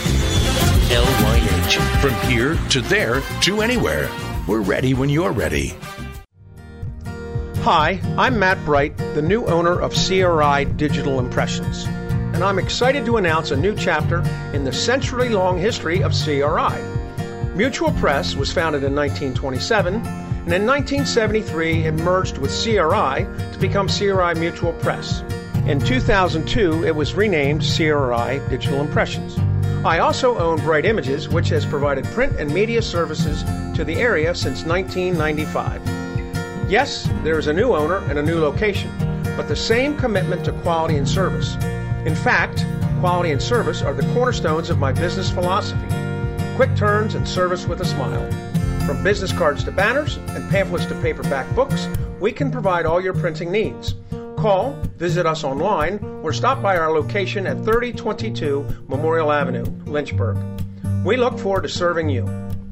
LYH. From here to there to anywhere. We're ready when you're ready. Hi, I'm Matt Bright, the new owner of CRI Digital Impressions. And I'm excited to announce a new chapter in the century-long history of CRI. Mutual Press was founded in 1927, and in 1973 it merged with CRI to become CRI Mutual Press. In 2002, it was renamed CRI Digital Impressions. I also own Bright Images, which has provided print and media services to the area since 1995. Yes, there is a new owner and a new location, but the same commitment to quality and service. In fact, quality and service are the cornerstones of my business philosophy. quick turns, and service with a smile. From business cards to banners and pamphlets to paperback books, we can provide all your printing needs. Call, visit us online, or stop by our location at 3022 Memorial Avenue, Lynchburg. We look forward to serving you.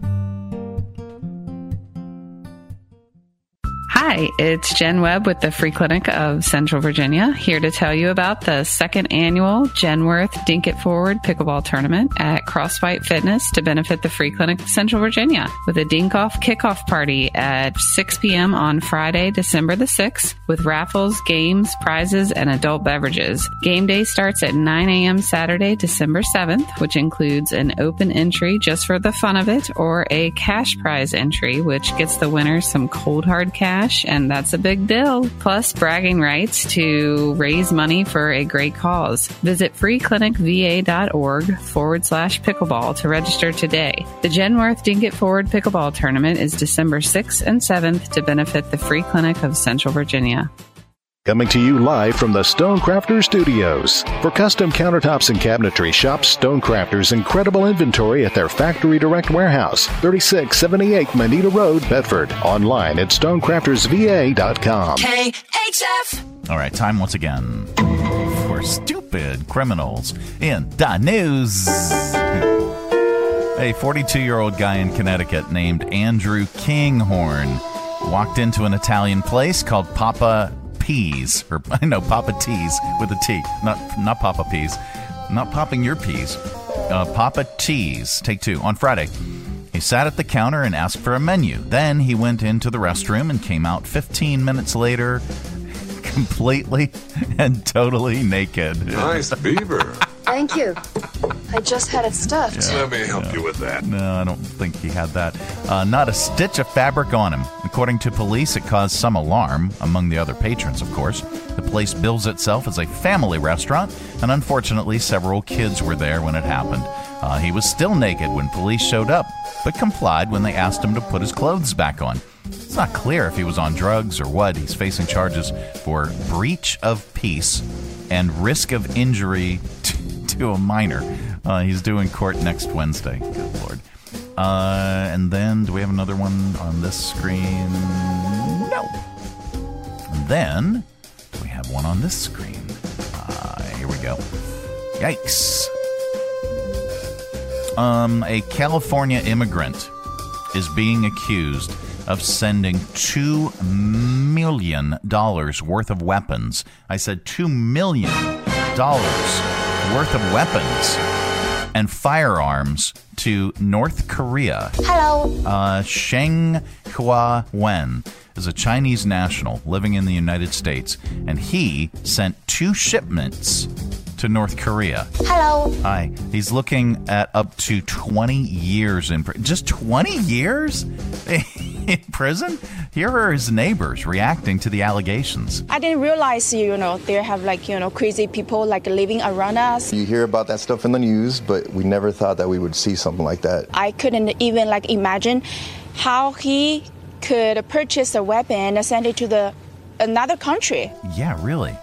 Hi, it's Jen Webb with the Free Clinic of Central Virginia, here to tell you about the second annual Genworth Dink It Forward Pickleball Tournament at Crossfight Fitness to benefit the Free Clinic of Central Virginia with a dink-off kickoff party at 6 p.m. on Friday, December the 6th with raffles, games, prizes, and adult beverages. Game day starts at 9 a.m. Saturday, December 7th, which includes an open entry just for the fun of it or a cash prize entry, which gets the winners some cold hard cash, and that's a big deal. Plus bragging rights to raise money for a great cause. Visit freeclinicva.org/pickleball to register today. The Genworth Dink It Forward Pickleball Tournament is December 6th and 7th to benefit the Free Clinic of Central Virginia. Coming to you live from the Stonecrafters Studios. For custom countertops and cabinetry, shop Stonecrafters' incredible inventory at their Factory Direct Warehouse, 3678 Manita Road, Bedford. Online at stonecraftersva.com. KHF! All right, time once again for stupid criminals in the news. A 42-year-old guy in Connecticut named Andrew Kinghorn walked into an Italian place called Papa Peas, or I know Papa Teas with a T, not Papa Peas, not popping your peas. Papa Teas, take two, on Friday. He sat at the counter and asked for a menu. Then he went into the restroom and came out 15 minutes later, completely and totally naked. Nice beaver. Thank you. I just had it stuffed. Let me help you with that. No, I don't think he had that. Not a stitch of fabric on him. According to police, it caused some alarm among the other patrons, of course. The place bills itself as a family restaurant, and unfortunately, several kids were there when it happened. He was still naked when police showed up, but complied when they asked him to put his clothes back on. It's not clear if he was on drugs or what. He's facing charges for breach of peace and risk of injury to a minor. He's due in court next Wednesday. Good Lord. And then, do we have another one on this screen? No. And then, do we have one on this screen? Here we go. Yikes. A California immigrant is being accused of sending $2 million worth of weapons. I said $2 million worth of weapons and firearms to North Korea. Hello. Sheng Hua-wen is a Chinese national living in the United States, and he sent 2 shipments to North Korea. Hello. Hi. He's looking at up to 20 years in prison. Just 20 years in prison? Here are his neighbors reacting to the allegations. I didn't realize, there have crazy people living around us. You hear about that stuff in the news, but we never thought that we would see something like that. I couldn't even imagine how he could purchase a weapon and send it to another country. Yeah, really.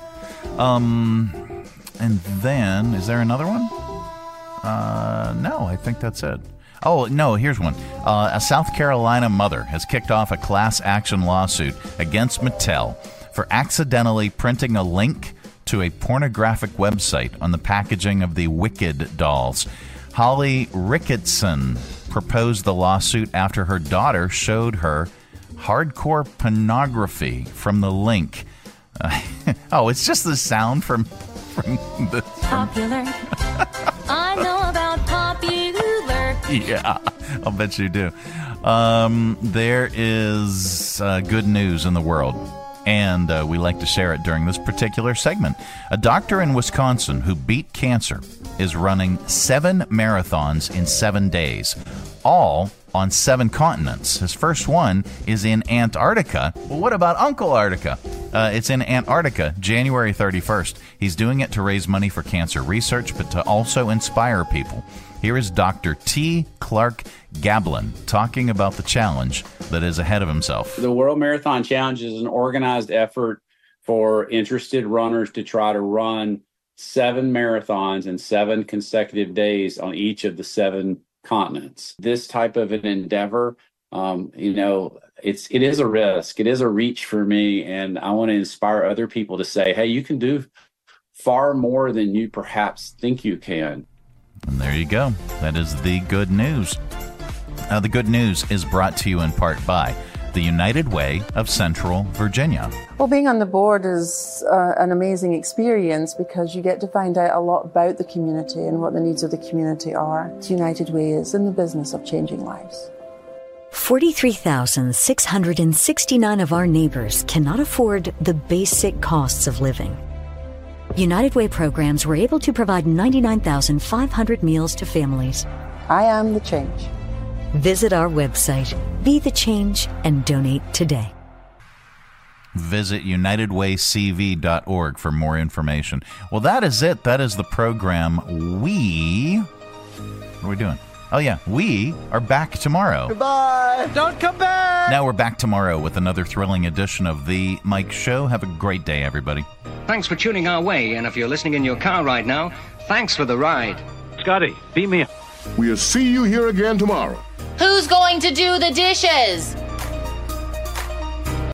And then, is there another one? No, I think that's it. Oh, no, here's one. A South Carolina mother has kicked off a class action lawsuit against Mattel for accidentally printing a link to a pornographic website on the packaging of the Wicked dolls. Holly Ricketson proposed the lawsuit after her daughter showed her hardcore pornography from the link. It's just the sound from Popular. I know about popular. Yeah, I'll bet you do. There is good news in the world, and we like to share it during this particular segment. A doctor in Wisconsin who beat cancer is running 7 marathons in 7 days, all on 7 continents. His first one is in Antarctica. Well, what about Uncle Antarctica? It's in Antarctica, January 31st. He's doing it to raise money for cancer research, but to also inspire people. Here is Dr. T. Clark Gablin talking about the challenge that is ahead of himself. The World Marathon Challenge is an organized effort for interested runners to try to run 7 marathons in 7 consecutive days on each of the 7 continents. This type of an endeavor, it is a risk. It is a reach for me, and I want to inspire other people to say, hey, you can do far more than you perhaps think you can. And there you go. That is the good news. The good news is brought to you in part by the United Way of Central Virginia. Well, being on the board is an amazing experience because you get to find out a lot about the community and what the needs of the community are. United Way is in the business of changing lives. 43,669 of our neighbors cannot afford the basic costs of living. United Way programs were able to provide 99,500 meals to families. I am the change. Visit our website, Be the Change, and donate today. Visit unitedwaycv.org for more information. Well, that is it. That is the program. What are we doing? Oh, yeah. We are back tomorrow. Goodbye. Don't come back. Now we're back tomorrow with another thrilling edition of The Mike Show. Have a great day, everybody. Thanks for tuning our way, and if you're listening in your car right now, thanks for the ride. Scotty, beat me up. We'll see you here again tomorrow. Who's going to do the dishes?